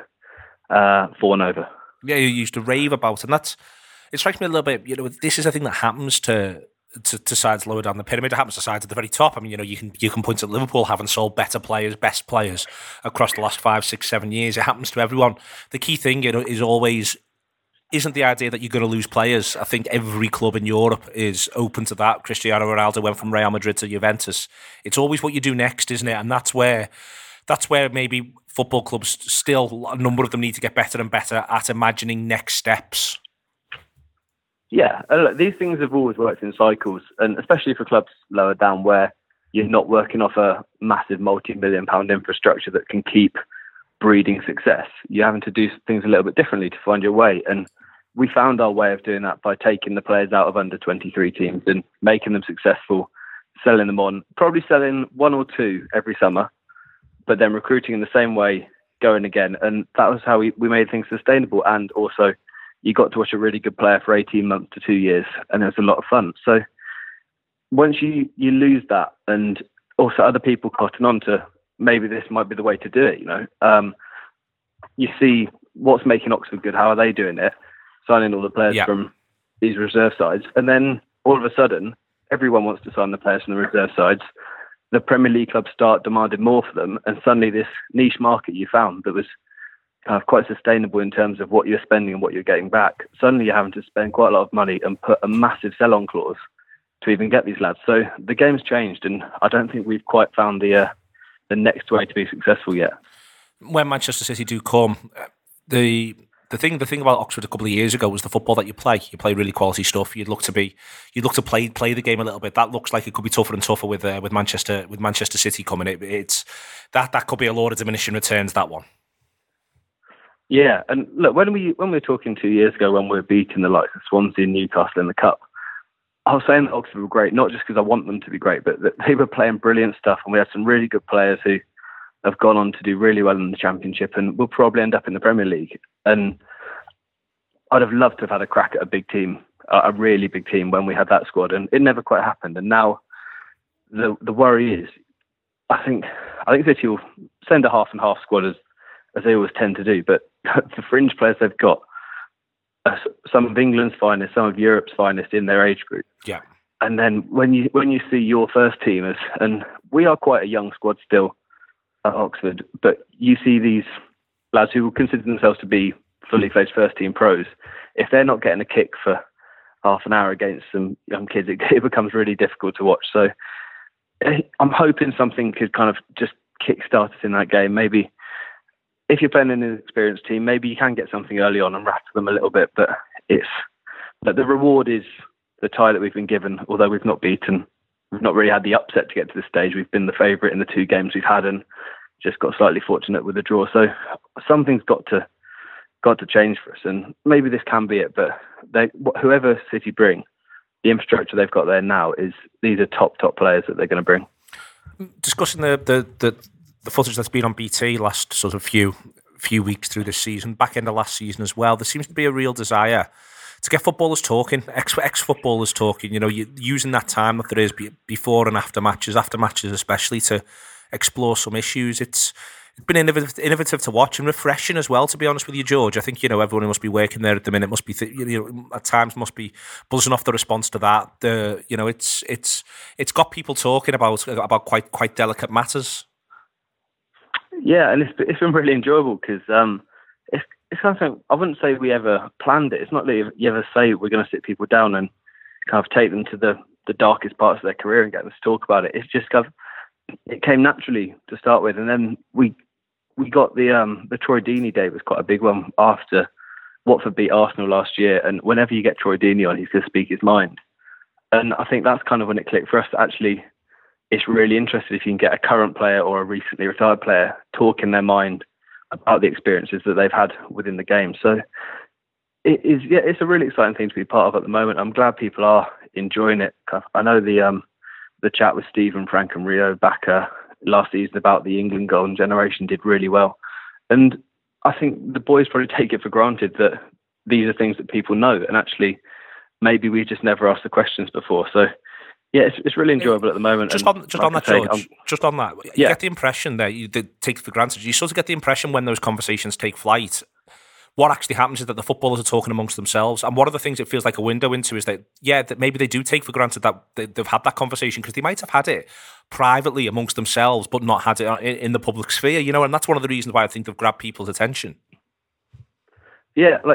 fawn over. Yeah, you used to rave about, and it strikes me a little bit. This is a thing that happens to sides lower down the pyramid. It happens to sides at the very top. I mean, you can point to Liverpool having sold better players, best players across the last 5, 6, 7 years. It happens to everyone. The key thing, is always isn't the idea that you're going to lose players. I think every club in Europe is open to that. Cristiano Ronaldo went from Real Madrid to Juventus. It's always what you do next, isn't it? And that's where maybe football clubs still, a number of them need to get better and better at imagining next steps. Yeah, look, these things have always worked in cycles, and especially for clubs lower down where you're not working off a massive multi-million-pound infrastructure that can keep breeding success. You're having to do things a little bit differently to find your way, and we found our way of doing that by taking the players out of under 23 teams and making them successful, selling them on, probably selling 1 or 2 every summer, but then recruiting in the same way, going again. And that was how we made things sustainable. And also, you got to watch a really good player for 18 months to 2 years, and it was a lot of fun. So once you lose that, and also other people cotton on to maybe this might be the way to do it, you see what's making Oxford good, how are they doing it, signing all the players from these reserve sides, and then all of a sudden, everyone wants to sign the players from the reserve sides. The Premier League clubs start demanding more for them, and suddenly this niche market you found that was kind of quite sustainable in terms of what you're spending and what you're getting back, suddenly you're having to spend quite a lot of money and put a massive sell-on clause to even get these lads. So the game's changed, and I don't think we've quite found the next way to be successul yet. When Manchester City do come, the thing about Oxford a couple of years ago was the football that you play. You play really quality stuff. You'd look to play the game a little bit. That looks like it could be tougher and tougher with Manchester City coming. It's that could be a lot of diminishing returns. That one. Yeah, and look, when we were talking 2 years ago, when we were beating the likes of Swansea and Newcastle in the Cup, I was saying that Oxford were great, not just because I want them to be great, but that they were playing brilliant stuff, and we had some really good players who have gone on to do really well in the Championship and will probably end up in the Premier League. And I'd have loved to have had a crack at a big team, a really big team, when we had that squad, and it never quite happened. And now the worry is, I think City will send a half and half squad as they always tend to do, but the fringe players they've got, some of England's finest, some of Europe's finest in their age group. Yeah. And then when you see your first teamers, and we are quite a young squad still at Oxford, but you see these lads who will consider themselves to be fully fledged first team pros, if they're not getting a kick for half an hour against some young kids, it becomes really difficult to watch. So I'm hoping something could kind of just kickstart us in that game. Maybe if you're playing in an experienced team, maybe you can get something early on and rattle them a little bit, but the reward is the tie that we've been given. Although we've not beaten, we've not really had the upset to get to this stage. We've been the favourite in the 2 games we've had, and just got slightly fortunate with the draw. So something's got to change for us, and maybe this can be it. But whoever City bring, the infrastructure they've got there now these are top players that they're going to bring. Discussing the footage that's been on BT last sort of few weeks through this season, back end of last season as well, there seems to be a real desire to get footballers talking, ex-footballers talking, using that time that there is before and after matches especially, to explore some issues. It's been innovative to watch and refreshing as well, to be honest with you, George. I think, everyone who must be working there at the minute must be, at times must be buzzing off the response to that. It's got people talking about quite delicate matters. Yeah, and it's been really enjoyable because it's kind of something, I wouldn't say we ever planned it. It's not that you ever say we're going to sit people down and kind of take them to the darkest parts of their career and get them to talk about it. It's just kind of, it came naturally to start with, and then we got the Troy Deeney day was quite a big one after Watford beat Arsenal last year, and whenever you get Troy Deeney on, he's going to speak his mind. And I think that's kind of when it clicked for us. Actually, it's really interesting if you can get a current player or a recently retired player talking their mind about the experiences that they've had within the game. So it's a really exciting thing to be part of at the moment. I'm glad people are enjoying it. I know the chat with Stephen, Frank and Rio back last season about the England golden generation did really well. And I think the boys probably take it for granted that these are things that people know, and actually maybe we just never asked the questions before. So yeah, it's really enjoyable at the moment. Just on that, George, you get the impression that you did take for granted. You sort of get the impression when those conversations take flight, what actually happens is that the footballers are talking amongst themselves. And one of the things it feels like a window into is that maybe they do take for granted that they've had that conversation, because they might have had it privately amongst themselves, but not had it in the public sphere, and that's one of the reasons why I think they've grabbed people's attention. Yeah, like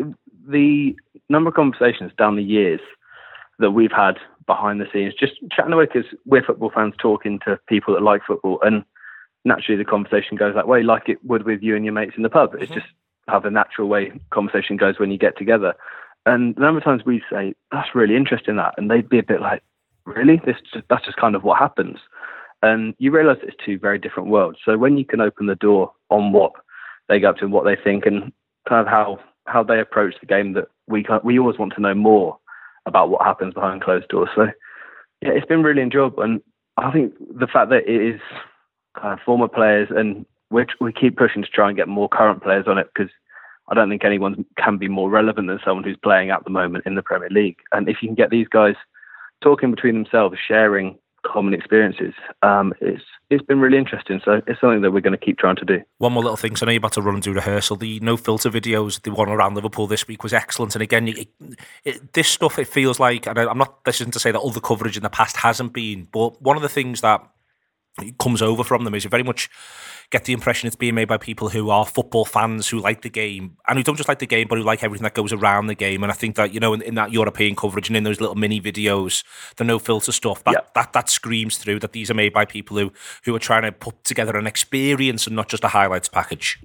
the number of conversations down the years that we've had behind the scenes, just chatting away, because we're football fans talking to people that like football, and naturally the conversation goes that way, like it would with you and your mates in the pub. It's just how the natural way conversation goes when you get together. And the number of times we say, that's really interesting, that, and they'd be a bit like, really? That's just kind of what happens. And you realise it's two very different worlds. So when you can open the door on what they go up to and what they think, and kind of how they approach the game, that we always want to know more about what happens behind closed doors. So yeah, it's been really enjoyable. And I think the fact that it is kind of former players, and we keep pushing to try and get more current players on it, because I don't think anyone can be more relevant than someone who's playing at the moment in the Premier League. And if you can get these guys talking between themselves, sharing common experiences, it's been really interesting. So it's something that we're going to keep trying to do. One more little thing, so I know you're about to run and do rehearsal. The no filter videos, the one around Liverpool this week, was excellent. And again, this stuff, it feels like, and this isn't to say that all the coverage in the past hasn't been, but one of the things that comes over from them is you very much get the impression it's being made by people who are football fans, who like the game, and who don't just like the game, but who like everything that goes around the game. And I think that, in that European coverage and in those little mini videos, the no filter stuff, that screams through that these are made by people who are trying to put together an experience and not just a highlights package.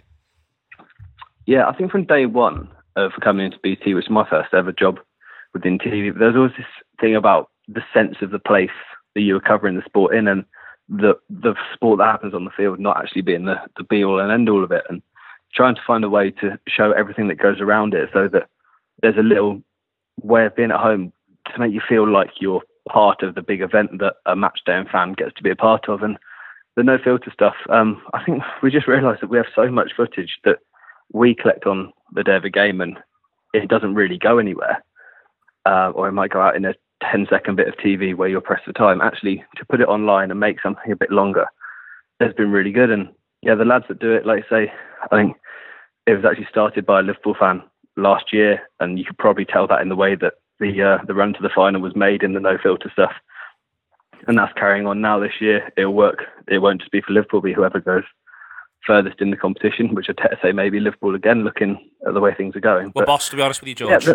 Yeah, I think from day one of coming into BT, which is my first ever job within TV, there's always this thing about the sense of the place that you were covering the sport in, and the sport that happens on the field not actually being the be all and end all of it, and trying to find a way to show everything that goes around it, so that there's a little way of being at home to make you feel like you're part of the big event that a Matchday fan gets to be a part of. And the no filter stuff, I think we just realised that we have so much footage that we collect on the day of a game, and it doesn't really go anywhere, or it might go out in a 10-second bit of TV where you'll press the time. Actually, to put it online and make something a bit longer has been really good. And yeah, the lads that do it, like I say, I think it was actually started by a Liverpool fan last year, and you could probably tell that in the way that the run to the final was made in the no filter stuff. And that's carrying on now this year. It'll work. It won't just be for Liverpool, it'll be whoever goes furthest in the competition, which I dare say maybe Liverpool again, looking at the way things are going. Well, boss, to be honest with you, George.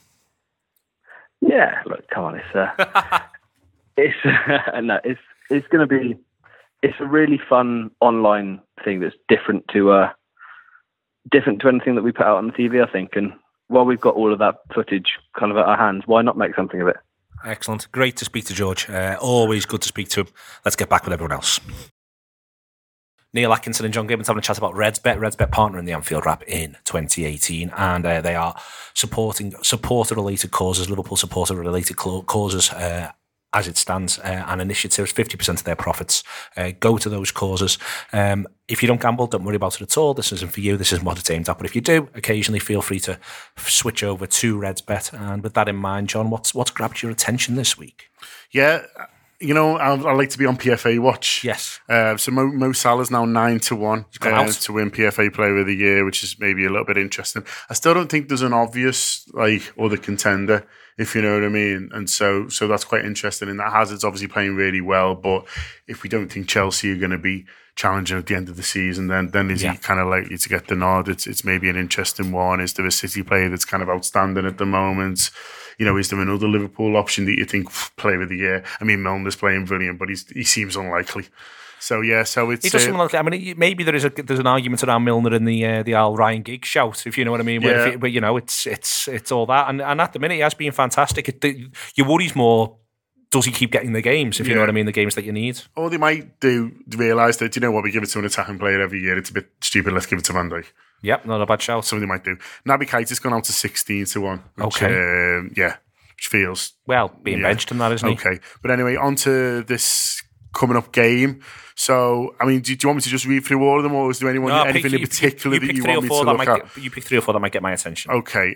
Yeah, look, come on, it's going to be, it's a really fun online thing that's different to anything that we put out on the TV, I think. And while we've got all of that footage kind of at our hands, why not make something of it? Excellent. Great to speak to George. Always good to speak to him. Let's get back with everyone else. Neil Atkinson and John Gibbons having a chat about RedsBet. RedsBet partner in the Anfield Wrap in 2018, and they are supporting supporter-related causes, Liverpool supporter-related causes, as it stands, and initiatives. 50% of their profits go to those causes. If you don't gamble, don't worry about it at all. This isn't for you. This isn't what it's aimed at. But if you do, occasionally feel free to switch over to RedsBet. And with that in mind, John, what's grabbed your attention this week? Yeah, you know, I like to be on PFA watch. Yes. So Mo Salah's now 9-1 to win PFA Player of the Year, which is maybe a little bit interesting. I still don't think there's an obvious other contender, if you know what I mean. And so that's quite interesting. And that Hazard's obviously playing really well, but if we don't think Chelsea are going to be challenging at the end of the season, then is he kind of likely to get the nod? It's maybe an interesting one. Is there a City player that's kind of outstanding at the moment? You know, is there another Liverpool option that you think Player of the Year? I mean, Milner's playing brilliant, but he seems unlikely. So it's. He does seem unlikely. I mean, maybe there's an argument around Milner in the Al Ryan Giggs shout, if you know what I mean. Yeah. But you know, it's all that, and at the minute he has been fantastic. Your worry's more, does he keep getting the games, if you know what I mean, the games that you need? Or they might realise that, you know what, we give it to an attacking player every year. It's a bit stupid. Let's give it to Van Dijk. Yep, not a bad shout. Something they might do. Naby Keita's gone out to 16-1. Which, okay. Which feels... Well, being benched in that, isn't he? Okay. But anyway, on to this coming up game. So, I mean, do you want me to just read through all of them, or is there anything in particular that you want me to look at? You pick 3 or 4 that might get my attention. Okay.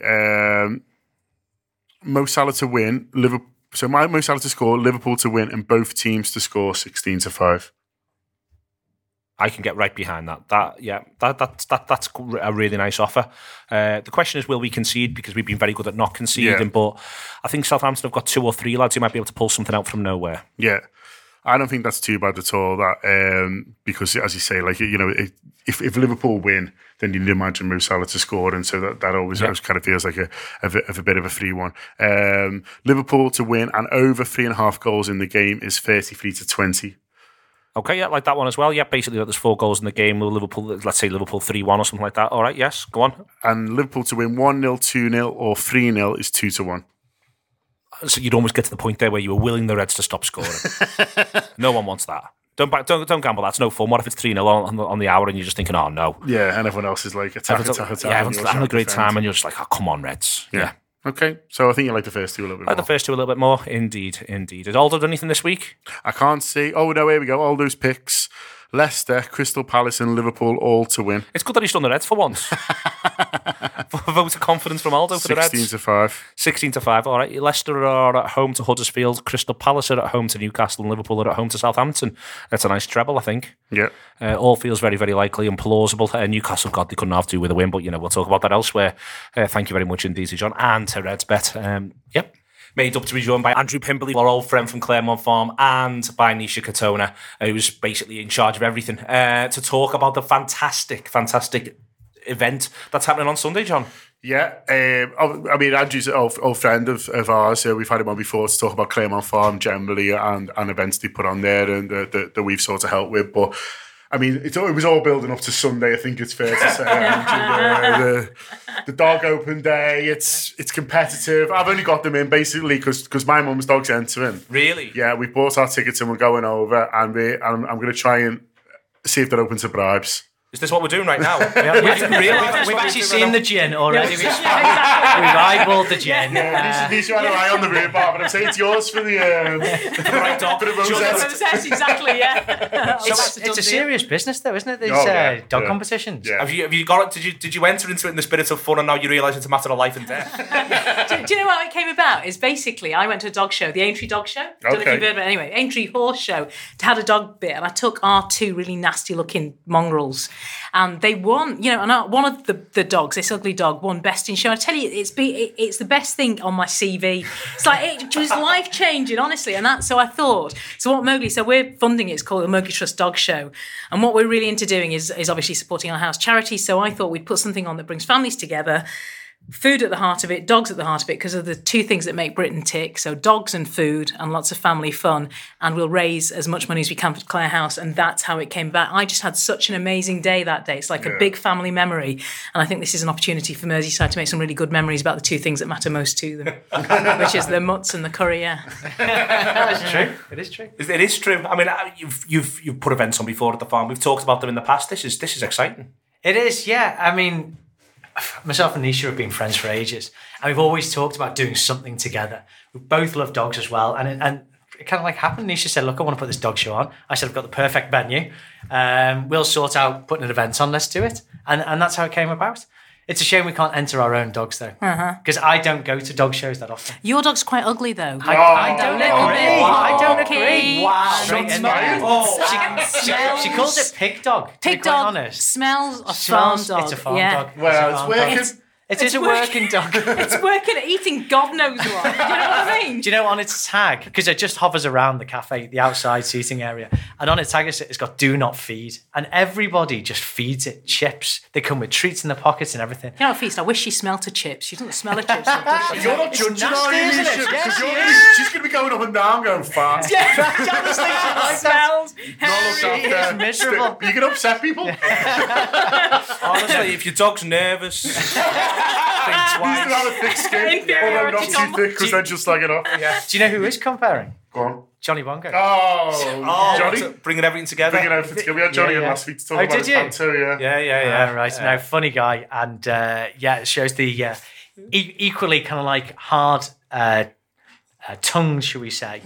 Mo Salah to win, Liverpool. So Mo Salah to score, Liverpool to win, and both teams to score 16-5. I can get right behind that. That's a really nice offer. The question is, will we concede? Because we've been very good at not conceding, but I think Southampton have got 2 or 3 lads who might be able to pull something out from nowhere. Yeah, I don't think that's too bad at all. That because, as you say, if Liverpool win, then you'd imagine Mo Salah to score, and so that always kind of feels like a bit of a free one. Liverpool to win and over 3.5 goals in the game is 33-20. Okay, yeah, like that one as well. Yeah, basically there's 4 goals in the game. Liverpool, let's say Liverpool 3-1 or something like that. All right, yes, go on. And Liverpool to win 1-0, 2-0 or 3-0 is 2-1. So you'd almost get to the point there where you were willing the Reds to stop scoring. No one wants that. Don't gamble. That's no fun. What if it's 3-0 on the hour and you're just thinking, oh no? Yeah, and everyone else is like attack. Yeah, everyone's having a great time, and you're just like, oh come on, Reds. Yeah. Okay, so I think you like the first 2 a little bit more. I like the first 2 a little bit more, indeed. Has Aldo done anything this week? I can't see. Oh, no, here we go. All those picks. Leicester, Crystal Palace and Liverpool all to win. It's good that he's done the Reds for once. Vote of confidence from Aldo for the Reds. 16-5. 16-5, all right. Leicester are at home to Huddersfield. Crystal Palace are at home to Newcastle, and Liverpool are at home to Southampton. That's a nice treble, I think. Yeah. All feels very, very likely and plausible. Newcastle, God, they couldn't have to with a win, but, we'll talk about that elsewhere. Thank you very much indeed to John and to RedsBet. Yep. Made up to be joined by Andrew Pimberley, our old friend from Claremont Farm, and by Nisha Katona, who's basically in charge of everything, to talk about the fantastic event that's happening on Sunday, John. Yeah, I mean, Andrew's an old friend of ours. We've had him on before to talk about Claremont Farm generally and events they put on there and that we've sort of helped with. But I mean, it was all building up to Sunday. I think it's fair to say. Andrew, the dog open day. It's competitive. I've only got them in basically because my mum's dog's entering. Really? Yeah, we bought our tickets and we're going over, and I'm going to try and see if they're open to bribes. Is this what we're doing right now? We've actually seen the gin already. We've eyeballed the gin. Yeah, these had an eye on the rear bar, but I'm saying it's yours for the right dog. For the rosette. Exactly, yeah. It's a serious business, though, isn't it? These dog competitions. Yeah. Have you got it? Did you enter into it in the spirit of fun, and now you realise it's a matter of life and death? Do you know how it came about? Is basically I went to a dog show, the Aintree Dog Show. Don't know if you've heard of it. Anyway, Aintree Horse Show. Had a dog bit, and I took our 2 really nasty looking mongrels. And they won, and one of the dogs, this ugly dog, won best in show. I tell you, it's the best thing on my CV. It's like, it was life changing, honestly. And so I thought, so we're funding it. It's called the Mowgli Trust Dog Show. And what we're really into doing is obviously supporting our house charity. So I thought we'd put something on that brings families together, food at the heart of it, dogs at the heart of it, because of the two things that make Britain tick. So dogs and food and lots of family fun. And we'll raise as much money as we can for Clare House. And that's how it came about. I just had such an amazing day that day. It's like a big family memory. And I think this is an opportunity for Merseyside to make some really good memories about the two things that matter most to them, which is the mutts and the curry, That's true. It is true. It is true. I mean, you've put events on before at the farm. We've talked about them in the past. This is exciting. It is, yeah. I mean, myself and Nisha have been friends for ages, and we've always talked about doing something together. We both love dogs as well, and it kind of like happened. Nisha said, "Look, I want to put this dog show on." I said, "I've got the perfect venue. We'll sort out putting an event on. Let's do it." And that's how it came about. It's a shame we can't enter our own dogs though, because I don't go to dog shows that often. Your dog's quite ugly though. I don't agree. I don't agree. Wow. She calls it pig dog. Pig to be quite dog honest. smells a farm dog. It's a farm Yeah. dog. Well, it's working. It is a working dog. It's working at eating God knows what. You know what I mean? Do you know on its tag, because it just hovers around the cafe, the outside seating area, and on its tag it's got "Do not feed," and everybody just feeds it chips. They come with treats in the pockets and everything. You know, Feast, I wish she smelt a chip. She doesn't smell a chip. Does she? You're not judging her, are you, isn't it? Nisha? Yes, Because she is. she's going to be going up and down, going fast. Honestly, she likes that. Smells. She is miserable. You can upset people. Honestly, if your dog's nervous, think He's twice. going to have a thick skin, although not too thick because then she'll slag it off. Yeah. Do you know who is comparing? Go on. Johnny Bongo. Oh, Johnny. Bringing everything together. Bringing everything together. We had Johnny in last week to talk about his panto, Yeah. Right. No, funny guy, and it shows the equally kind of like hard tongue, shall we say?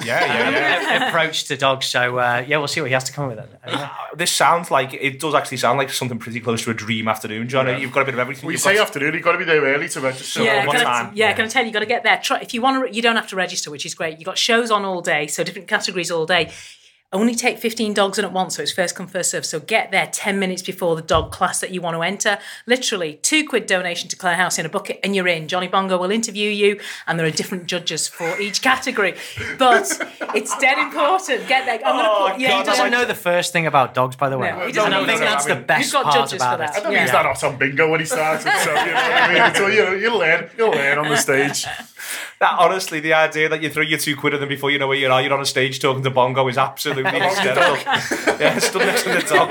Approach to dogs. So we'll see what he has to come up with. This sounds like it does actually sound like something pretty close to a dream afternoon, John. You've got a bit of everything. Well, you say afternoon, you've got to be there early to register. Can I tell you, you've got to get there. If you want to, you don't have to register, which is great. You've got shows on all day, so different categories all day. Only take 15 dogs in at once, so it's first come, first serve. So get there 10 minutes before the dog class that you want to enter. Literally, £2 donation to Clare House in a bucket, and you're in. Johnny Bongo will interview you, and there are different judges for each category. But it's dead important. Get there. He doesn't know the first thing about dogs, by the way. No, he doesn't know. I think that's the best got part judges about for that. it. I don't think he's that hot on bingo when he started, so you know what I mean? So, you'll learn on the stage. That honestly, the idea that you throw your £2 at them before you know where you are, you're on a stage talking to Bongo is absolutely hysterical. Stood next to the dog.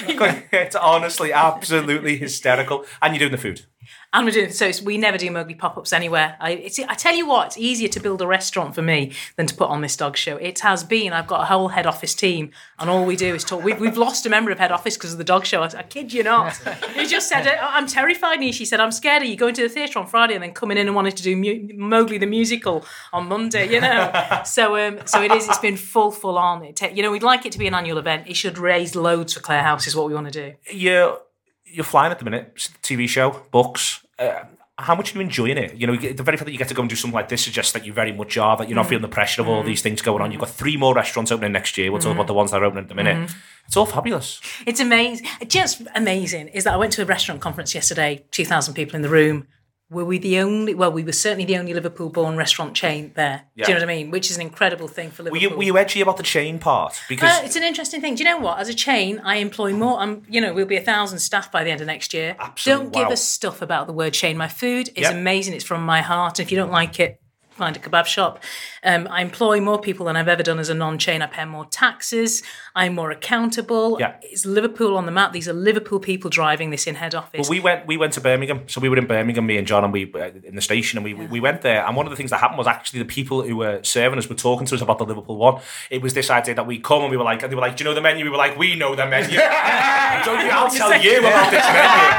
It's honestly absolutely hysterical. And you're doing the food. And we're doing we never do Mowgli pop-ups anywhere. I tell you what, it's easier to build a restaurant for me than to put on this dog show. It has been. I've got a whole head office team, and all we do is talk. We've lost a member of head office because of the dog show. I kid you not. He just said, "I'm terrified." And she said, "I'm scared of you going to the theatre on Friday and then coming in and wanting to do Mowgli the musical on Monday." You know, so it is. It's been full on. We'd like it to be an annual event. It should raise loads for Clare House. Is what we want to do. You're flying at the minute. TV show, books. How much are you enjoying it? You know, the very fact that you get to go and do something like this suggests that you very much are, that you're not feeling the pressure of all these things going on. You've got 3 more restaurants opening next year. We'll talk about the ones that are opening at the minute. It's all fabulous. It's amazing. Just amazing is that I went to a restaurant conference yesterday, 2,000 people in the room. Were we the only? Well, we were certainly the only Liverpool-born restaurant chain there. Yeah. Do you know what I mean? Which is an incredible thing for Liverpool. Were you edgy about the chain part? Because it's an interesting thing. Do you know what? As a chain, I employ more. We'll be 1,000 staff by the end of next year. Absolutely. Don't give us stuff about the word chain. My food is amazing. It's from my heart. If you don't like it, find a kebab shop. I employ more people than I've ever done as a non-chain. I pay more taxes. I'm more accountable. Yeah. It's Liverpool on the map. These are Liverpool people driving this in head office. Well, we went to Birmingham. So we were in Birmingham, me and John, and we in the station, and we went there. And one of the things that happened was actually the people who were serving us were talking to us about the Liverpool one. It was this idea that we come and we were like, and they were like, "Do you know the menu?" We were like, "We know the menu." I'll tell you about this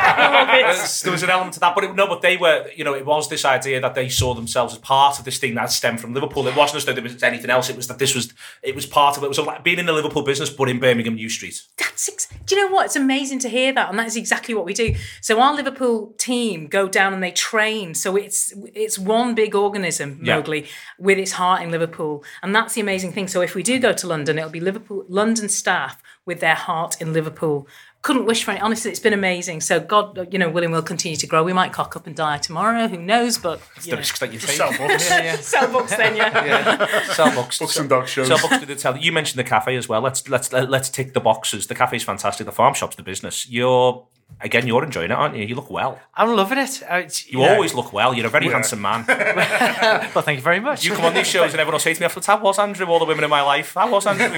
menu. There was an element to that, but they were, it was this idea that they saw themselves as part of this thing that stemmed from Liverpool. It wasn't as though there was anything else. It was that it was part of it. It was like being in the Liverpool business, but in Birmingham New Street. Do you know what? It's amazing to hear that, and that is exactly what we do. So our Liverpool team go down and they train. So it's one big organism, Mowgli, with its heart in Liverpool, and that's the amazing thing. So if we do go to London, it'll be London staff with their heart in Liverpool. Couldn't wish for it. Honestly, it's been amazing. So God, willing, will continue to grow. We might cock up and die tomorrow. Who knows? But it's the risks that you take. Sell books. Sell books then, Sell books. Books and dog shows. Sell books to the tell. You mentioned the cafe as well. Let's tick the boxes. The cafe's fantastic. The farm shop's the business. You're again, you're enjoying it, aren't you? You look well. I'm loving it. You always look well. You're a very handsome man. Well, thank you very much. You come on these shows and everyone will say to me afterwards, how was Andrew? All the women in my life. How was Andrew?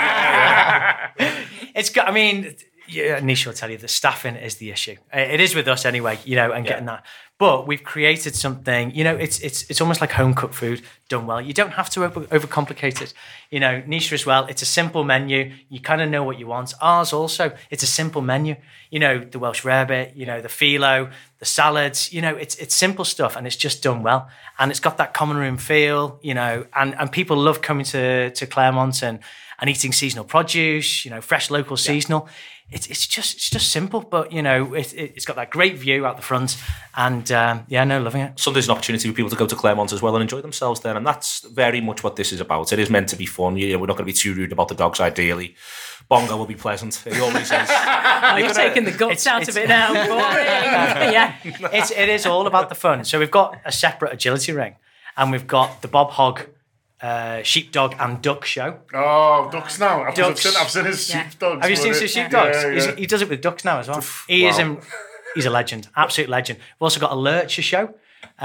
It's got, I mean, Nisha will tell you the staffing is the issue. It is with us anyway, and getting that. But we've created something, it's almost like home cooked food done well. You don't have to overcomplicate it. Nisha as well, it's a simple menu. You kind of know what you want. Ours also, it's a simple menu. The Welsh rarebit, the phyllo, the salads, it's simple stuff and it's just done well. And it's got that common room feel, and people love coming to Claremont and eating seasonal produce, fresh local seasonal. It's just simple, but it's got that great view out the front, and loving it. Sunday's an opportunity for people to go to Claremont as well and enjoy themselves there, and that's very much what this is about. It is meant to be fun. We're not going to be too rude about the dogs. Ideally, Bongo will be pleasant. He always is. You're taking the guts out of it now. Boring. It is all about the fun. So we've got a separate agility ring, and we've got the Bob Hogg sheepdog and duck show. Oh, ducks now. I've seen his sheepdogs. Have you seen his sheepdogs? Yeah. He does it with ducks now as well. He's a legend, absolute legend. We've also got a lurcher show,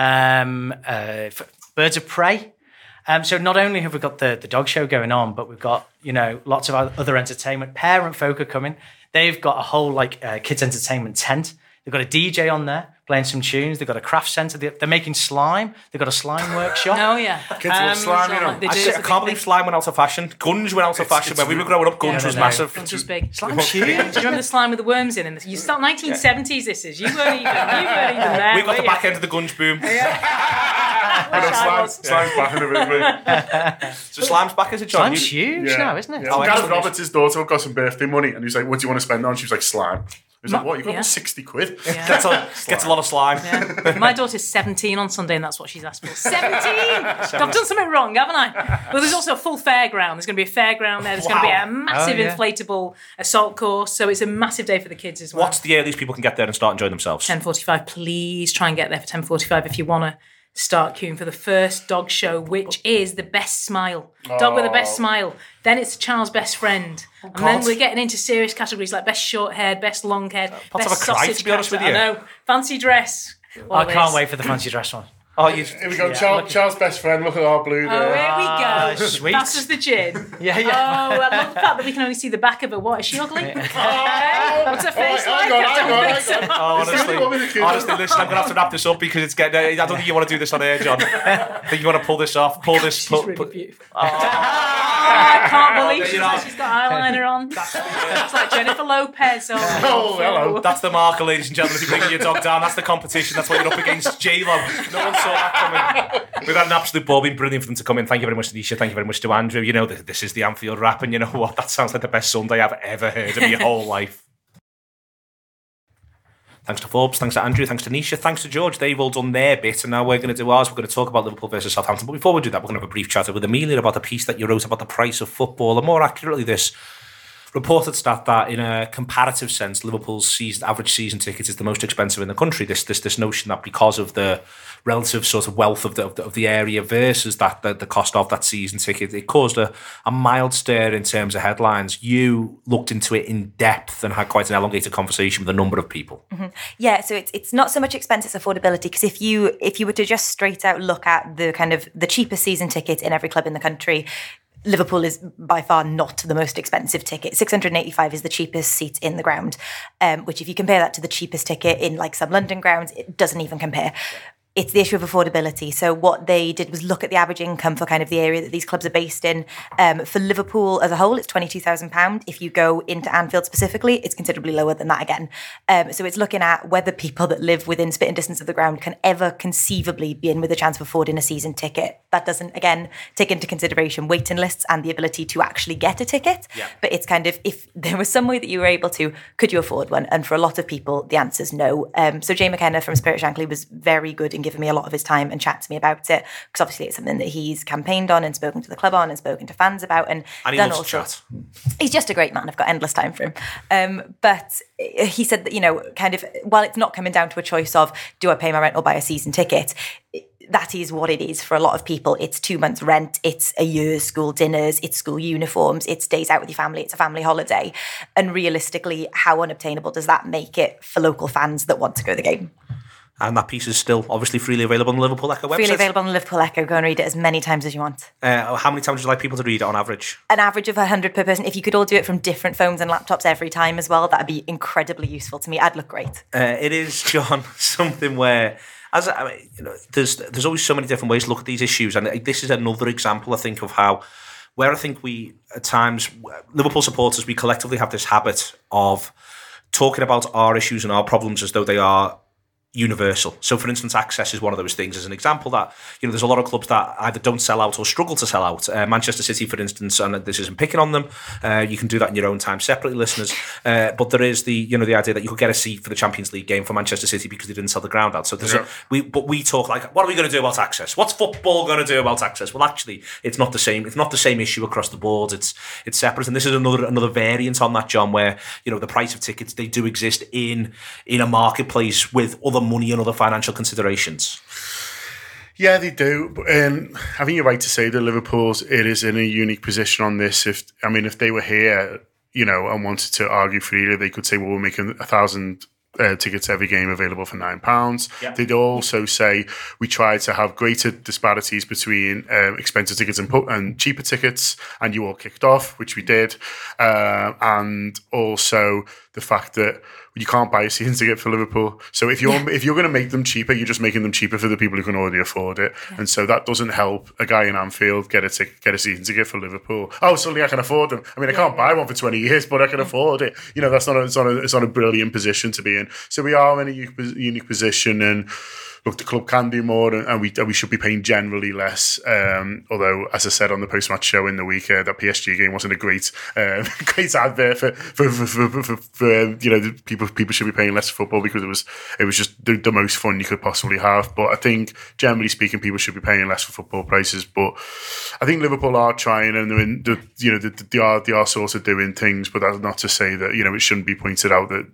birds of prey. So not only have we got the dog show going on, but we've got lots of other entertainment. Parent folk are coming. They've got a whole kids entertainment tent. They've got a DJ on there playing some tunes. They've got a craft centre. They're making slime. They've got a slime workshop. Oh, yeah. Kids love slime, I can't believe slime went out of fashion. Gunge went out of fashion. When we were growing up, Gunge was massive. Gunge was big. Slime's huge. Do you remember the slime with the worms in it? You start 1970s, this is. You weren't even there. We got the back end of the Gunge boom. Slime's back in a big way. So Slime's back as a job. Slime's huge now, isn't it? Yeah. Gareth Roberts' daughter got some birthday money, and he was like, what do you want to spend on? She was like, slime. He's like, what? You got about 60 quid? Yeah. Gets a lot of slime. Yeah. My daughter's 17 on Sunday, and that's what she's asked for. 17! I've done something wrong, haven't I? Well, there's also a full fairground. There's going to be a fairground there. There's going to be a massive inflatable assault course. So it's a massive day for the kids as well. What's the earliest people can get there and start enjoying themselves? 10:45. Please try and get there for 10:45 if you want to start queuing for the first dog show, which is the best smile. Dog with the best smile. Then it's Charles' best friend. And then we're getting into serious categories like best short-haired, best long-haired, best have a cry, to be honest with you. I know. Fancy dress. I can't wait for the fancy dress one. Here we go. Charles' best friend. Look at our blue there. Oh, here we go. Sweet. That's just the gin. Yeah. Oh, I love the fact that we can only see the back of her. What, is she ugly? What's her face like? Honestly, listen, I'm going to have to wrap this up because it's getting... I don't think you want to do this on air, John. I think you want to pull this off. She's really beautiful. I can't believe she's got eyeliner on. It's like Jennifer Lopez. Oh, hello. That's the marker, ladies and gentlemen. If you're bringing your dog down, that's the competition. That's what you're up against. J-Lo. No one saw that coming. We've had an absolute ball. Been brilliant for them to come in. Thank you very much to Nisha. Thank you very much to Andrew. This is the Anfield Wrap, and you know what? That sounds like the best Sunday I've ever heard in my whole life. Thanks to Forbes, thanks to Andrew, thanks to Nisha, thanks to George. They've all done their bit, and now we're going to do ours. We're going to talk about Liverpool versus Southampton. But before we do that, we're going to have a brief chat with Amelia about the piece that you wrote about the price of football, and more accurately, this reported stat that in a comparative sense, Liverpool's average season ticket is the most expensive in the country. This notion that because of the relative sort of wealth of the area versus the cost of that season ticket, it caused a mild stir in terms of headlines. You looked into it in depth and had quite an elongated conversation with a number of people. Mm-hmm. Yeah, so it's not so much expense, it's affordability, because if you were to just straight out look at the kind of the cheapest season ticket in every club in the country, Liverpool is by far not the most expensive ticket. 685 is the cheapest seat in the ground, which if you compare that to the cheapest ticket in like some London grounds, it doesn't even compare. It's the issue of affordability. So what they did was look at the average income for kind of the area that these clubs are based in. For Liverpool as a whole, it's £22,000. If you go into Anfield specifically, it's considerably lower than that again. So it's looking at whether people that live within spitting distance of the ground can ever conceivably be in with a chance of affording a season ticket. That doesn't, again, take into consideration waiting lists and the ability to actually get a ticket. Yeah. But it's kind of, if there was some way that you were able to, could you afford one? And for a lot of people, the answer is no. So Jay McKenna from Spirit Shankly was very good in giving me a lot of his time and chat to me about it, because obviously it's something that he's campaigned on and spoken to the club on and spoken to fans about, and he done loves all to chat. sorts. He's just a great man. I've got endless time for him. But he said that, kind of, while it's not coming down to a choice of do I pay my rent or buy a season ticket, that is what it is for a lot of people. It's 2 months rent, it's a year's school dinners, it's school uniforms, it's days out with your family, it's a family holiday. And realistically, how unobtainable does that make it for local fans that want to go to the game? And that piece is still obviously freely available on the Liverpool Echo website. Freely available on the Liverpool Echo. Go and read it as many times as you want. How many times would you like people to read it on average? An average of 100 per person. If you could all do it from different phones and laptops every time as well, that'd be incredibly useful to me. I'd look great. It is, John, something where, there's always so many different ways to look at these issues, and this is another example, I think, of where I think we, at times, Liverpool supporters, we collectively have this habit of talking about our issues and our problems as though they are universal. So, for instance, access is one of those things. As an example, that there's a lot of clubs that either don't sell out or struggle to sell out. Manchester City, for instance, and this isn't picking on them. You can do that in your own time separately, listeners. But there is the idea that you could get a seat for the Champions League game for Manchester City because they didn't sell the ground out. So we talk like, what are we going to do about access? What's football going to do about access? Well, actually, it's not the same. It's not the same issue across the board. It's separate. And this is another variant on that, John, where the price of tickets, they do exist in a marketplace with other money and other financial considerations. Yeah, they do. I think you're right to say that Liverpool's it is in a unique position on this. If they were here, and wanted to argue freely, they could say, well, we're making 1,000 tickets every game available for £9. Yeah. They'd also say we try to have greater disparities between expensive tickets and cheaper tickets, and you all kicked off, which we did. And also the fact that you can't buy a season ticket for Liverpool. So if you're going to make them cheaper, you're just making them cheaper for the people who can already afford it. Yeah. And so that doesn't help a guy in Anfield get a season ticket for Liverpool. Oh, suddenly I can afford them. I can't buy one for 20 years, but I can afford it. That's it's not a brilliant position to be in. So we are in a unique position, and look, the club can do more, and we should be paying generally less. Although, as I said on the post-match show in the week, that PSG game wasn't a great advert for people should be paying less for football because it was just the most fun you could possibly have. But I think generally speaking, people should be paying less for football prices. But I think Liverpool are trying, and they are sort of doing things. But that's not to say that it shouldn't be pointed out that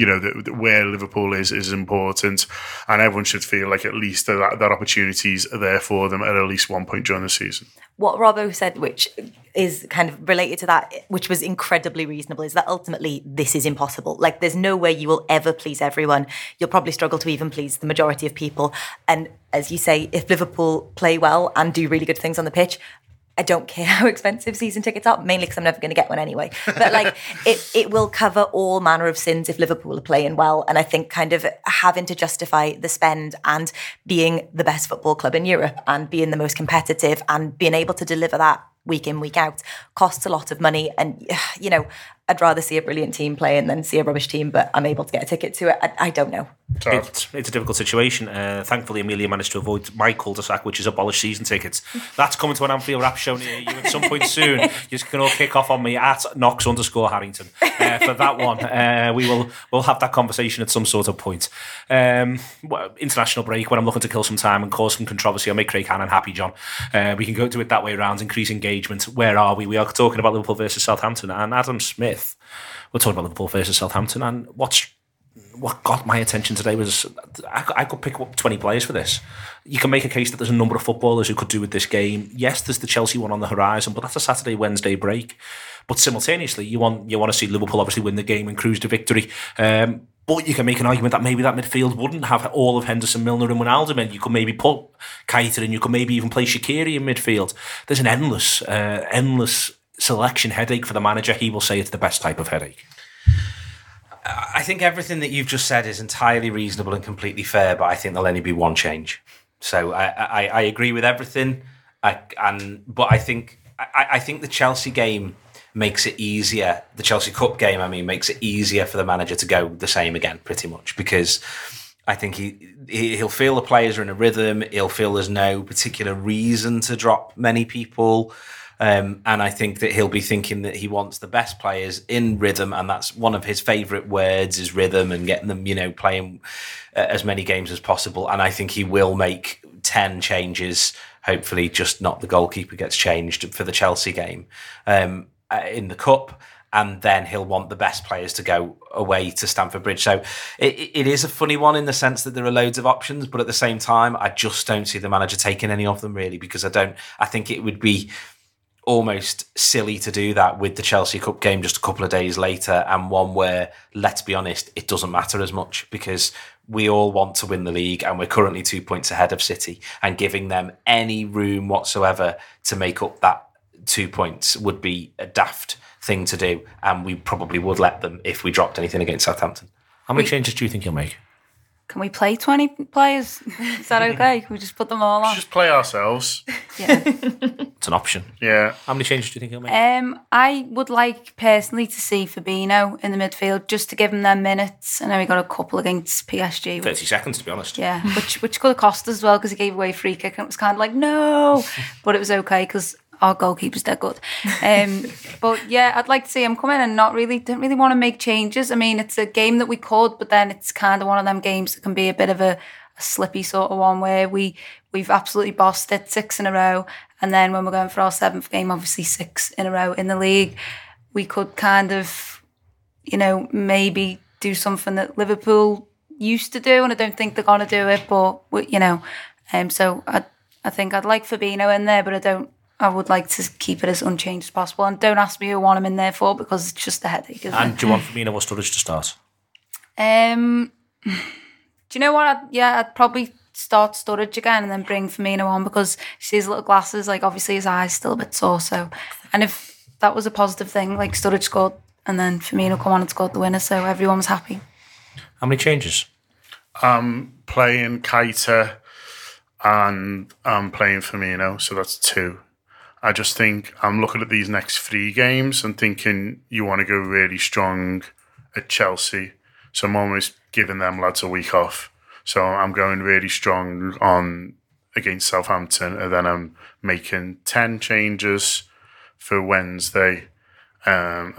where Liverpool is important, and everyone should feel like at least that opportunities are there for them at least one point during the season. What Robbo said, which is kind of related to that, which was incredibly reasonable, is that ultimately this is impossible. Like, there's no way you will ever please everyone. You'll probably struggle to even please the majority of people. And as you say, if Liverpool play well and do really good things on the pitch, I don't care how expensive season tickets are, mainly because I'm never going to get one anyway. But it will cover all manner of sins if Liverpool are playing well. And I think kind of having to justify the spend and being the best football club in Europe and being the most competitive and being able to deliver that week in, week out costs a lot of money. And, I'd rather see a brilliant team playing than see a rubbish team, but I'm able to get a ticket to it. I don't know. It's a difficult situation. Thankfully, Amelia managed to avoid my cul-de-sac, which is abolish season tickets. That's coming to an Anfield Rap show near you at some point soon. You can all kick off on me at Knox_Harrington for that one. We'll have that conversation at some sort of point. International break, when I'm looking to kill some time and cause some controversy, I'll make Craig Hannon happy, John. We can go to it that way around, increase engagement. Where are we? We are talking about Liverpool versus Southampton, and Adam Smith. We're talking about Liverpool versus Southampton, and what got my attention today was I could pick up 20 players for this. You can make a case that there's a number of footballers who could do with this game. Yes, there's the Chelsea one on the horizon, but that's a Saturday, Wednesday break. But simultaneously, you want to see Liverpool obviously win the game and cruise to victory. But you can make an argument that maybe that midfield wouldn't have all of Henderson, Milner and Wijnaldum in. You could maybe put Keita in. You could maybe even play Shaqiri in midfield. There's an endless selection headache for the manager. He will say it's the best type of headache. I think everything that you've just said is entirely reasonable and completely fair, but I think there'll only be one change. So I agree with everything, but I think the Chelsea game makes it easier. The Chelsea Cup game, makes it easier for the manager to go the same again, pretty much, because I think he'll feel the players are in a rhythm. He'll feel there's no particular reason to drop many people. And I think that he'll be thinking that he wants the best players in rhythm, and that's one of his favourite words is rhythm, and getting them, playing as many games as possible. And I think he will make 10 changes, hopefully just not the goalkeeper gets changed for the Chelsea game. in the Cup, and then he'll want the best players to go away to Stamford Bridge. So it is a funny one in the sense that there are loads of options, but at the same time, I just don't see the manager taking any of them really, because I think it would be almost silly to do that with the Chelsea Cup game just a couple of days later, and one where, let's be honest, it doesn't matter as much because we all want to win the league and we're currently 2 points ahead of City, and giving them any room whatsoever to make up that 2 points would be a daft thing to do, and we probably would let them if we dropped anything against Southampton. How many changes do you think you'll make? Can we play 20 players? Is that okay? Can we just put them all on? Just play ourselves. Yeah. It's an option. Yeah. How many changes do you think you'll make? I would like personally to see Fabinho in the midfield just to give him their minutes. I know he got a couple against PSG. 30 seconds, to be honest. Yeah, which could have cost us as well because he gave away a free kick and it was kind of like, no. But it was okay because our goalkeeper's dead good. But yeah, I'd like to see him come in and don't really want to make changes. I mean, it's a game that we could, but then it's kind of one of them games that can be a bit of a slippy sort of one where we've absolutely bossed it 6 in a row. And then when we're going for our 7th game, obviously 6 in a row in the league, we could kind of, maybe do something that Liverpool used to do. And I don't think they're going to do it, but, so I think I'd like Fabinho in there, but I would like to keep it as unchanged as possible. And don't ask me who I want him in there for because it's just a headache, isn't And it? do you want Firmino or Sturridge to start? Do you know what? I'd probably start Sturridge again and then bring Firmino on because you see his little glasses, like obviously his eyes still a bit sore. So, and if that was a positive thing, like Sturridge scored and then Firmino come on and scored the winner, so everyone was happy. How many changes? Playing Keita and I'm playing Firmino, so that's 2. I just think I'm looking at these next 3 games and thinking you want to go really strong at Chelsea. So I'm almost giving them lads a week off. So I'm going really strong on against Southampton, and then I'm making 10 changes for Wednesday, and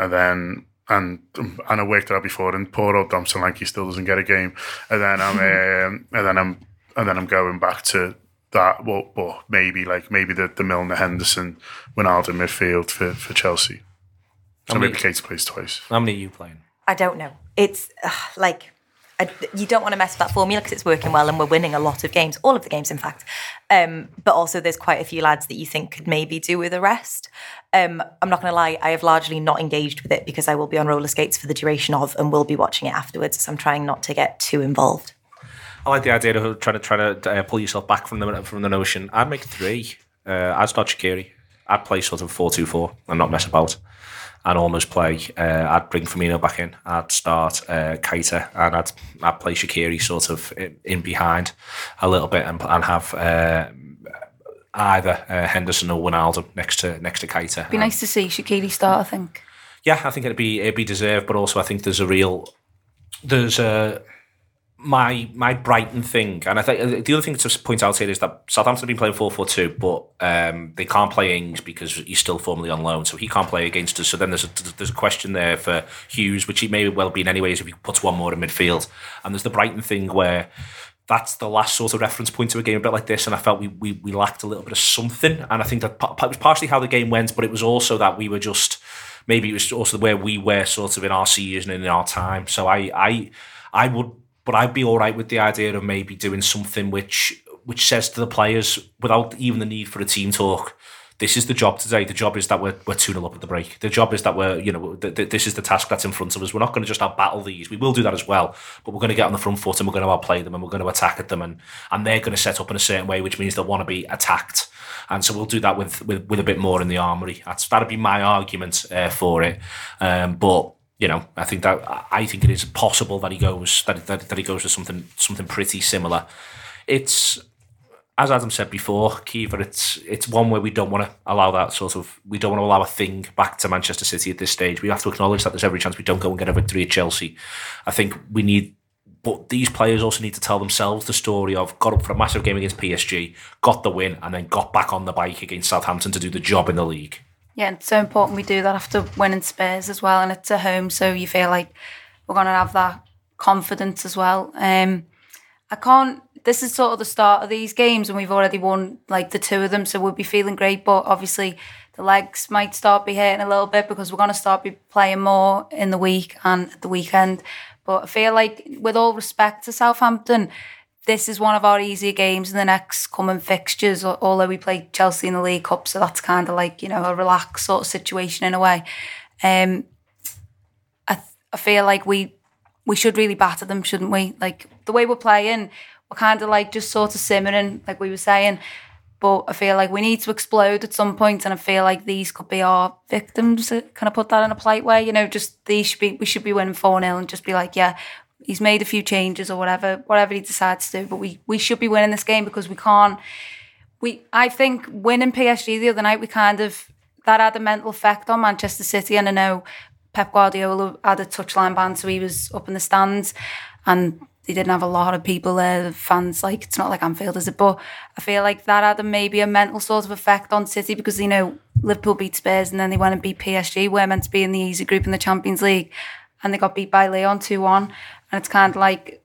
I worked it out before. And poor old Dom Solanke still doesn't get a game, and then I'm going back to that. But maybe the Milner, Henderson, Wijnaldum midfield for Chelsea. So maybe Keita plays twice. How many are you playing? I don't know. It's you don't want to mess with that formula because it's working well and we're winning a lot of games, all of the games, in fact. But also there's quite a few lads that you think could maybe do with a rest. I'm not going to lie, I have largely not engaged with it because I will be on roller skates for the duration of and will be watching it afterwards. So I'm trying not to get too involved. I like the idea of trying to pull yourself back from the notion. I'd make 3. I'd start Shaqiri. I'd play sort of 4-2-4 and not mess about. And almost play. I'd bring Firmino back in. I'd start Keita, and I'd play Shaqiri sort of in behind a little bit, and have either Henderson or Wijnaldum next to Keita. It'd be nice to see Shaqiri start, I think. Yeah, I think it'd be deserved, but also I think there's my Brighton thing, and I think the other thing to point out here is that Southampton have been playing 4-4-2, but they can't play Ings because he's still formally on loan, so he can't play against us. So then there's a question there for Hughes, which he may well be in anyways if he puts one more in midfield. And there's the Brighton thing where that's the last sort of reference point to a game a bit like this, and I felt we lacked a little bit of something. And I think that it was partially how the game went, but it was also that we were just, maybe it was also where we were sort of in our season and in our time. So I would. But I'd be all right with the idea of maybe doing something which says to the players, without even the need for a team talk, this is the job today. The job is that we're 2-0 up at the break. The job is that this is the task that's in front of us. We're not going to just outbattle these. We will do that as well, but we're going to get on the front foot and we're going to outplay them and we're going to attack at them, and they're going to set up in a certain way, which means they'll want to be attacked. And so we'll do that with a bit more in the armoury. That'd be my argument for it. But I think it is possible that he goes to something pretty similar. It's, as Adam said before, Kiva, it's one where we don't want to allow a thing back to Manchester City at this stage. We have to acknowledge that there's every chance we don't go and get a victory at Chelsea. I think but these players also need to tell themselves the story of got up for a massive game against PSG, got the win, and then got back on the bike against Southampton to do the job in the league. Yeah, it's so important we do that after winning Spurs as well, and it's at home, so you feel like we're going to have that confidence as well. This is sort of the start of these games, and we've already won like the 2 of them, so we'll be feeling great, but obviously the legs might start be hurting a little bit because we're going to start be playing more in the week and at the weekend. But I feel like, with all respect to Southampton, this is one of our easier games in the next coming fixtures, although we play Chelsea in the League Cup, so that's kind of like, a relaxed sort of situation in a way. I feel like we should really batter them, shouldn't we? Like, the way we're playing, we're kind of like just sort of simmering, like we were saying. But I feel like we need to explode at some point, and I feel like these could be our victims. Can I put that in a polite way? We should be winning 4-0 and just be like, yeah, he's made a few changes or whatever he decides to do. But we should be winning this game because we can't. I think winning PSG the other night, that had a mental effect on Manchester City, and I know Pep Guardiola had a touchline ban, so he was up in the stands, and they didn't have a lot of people there, the fans, like, it's not like Anfield, is it? But I feel like that had maybe a mental sort of effect on City because, Liverpool beat Spurs and then they went and beat PSG. We're meant to be in the easy group in the Champions League, and they got beat by Lyon 2-1. And it's kind of like,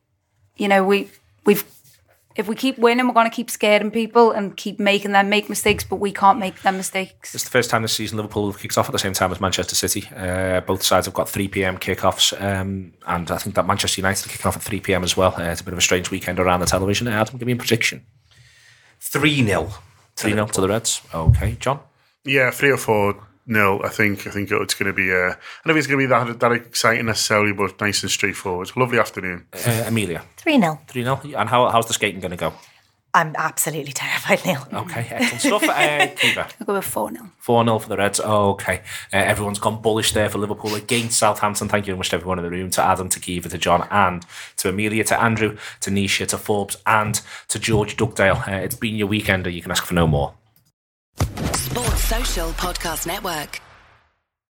if we keep winning, we're going to keep scaring people and keep making them make mistakes, but we can't make them mistakes. It's the first time this season Liverpool kicks off at the same time as Manchester City. Both sides have got 3 p.m. kickoffs, and I think that Manchester United are kicking off at 3 p.m. as well. It's a bit of a strange weekend around the television. Adam, give me a prediction. 3-0. 3-0 to the Reds. Okay, John? Yeah, 3 or 4-0. I think it's going to be. I don't think it's going to be that exciting necessarily, but nice and straightforward. Lovely afternoon. Amelia? 3-0. 3-0. And how's the skating going to go? I'm absolutely terrified, Neil. Okay, excellent stuff. Kiva? I'll go with 4-0. 4-0 for the Reds. Okay. Everyone's gone bullish there for Liverpool against Southampton. Thank you very much to everyone in the room, to Adam, to Kiva, to John, and to Amelia, to Andrew, to Nisha, to Forbes, and to George Dugdale. It's been your weekender. You can ask for no more. Sports Social Podcast Network.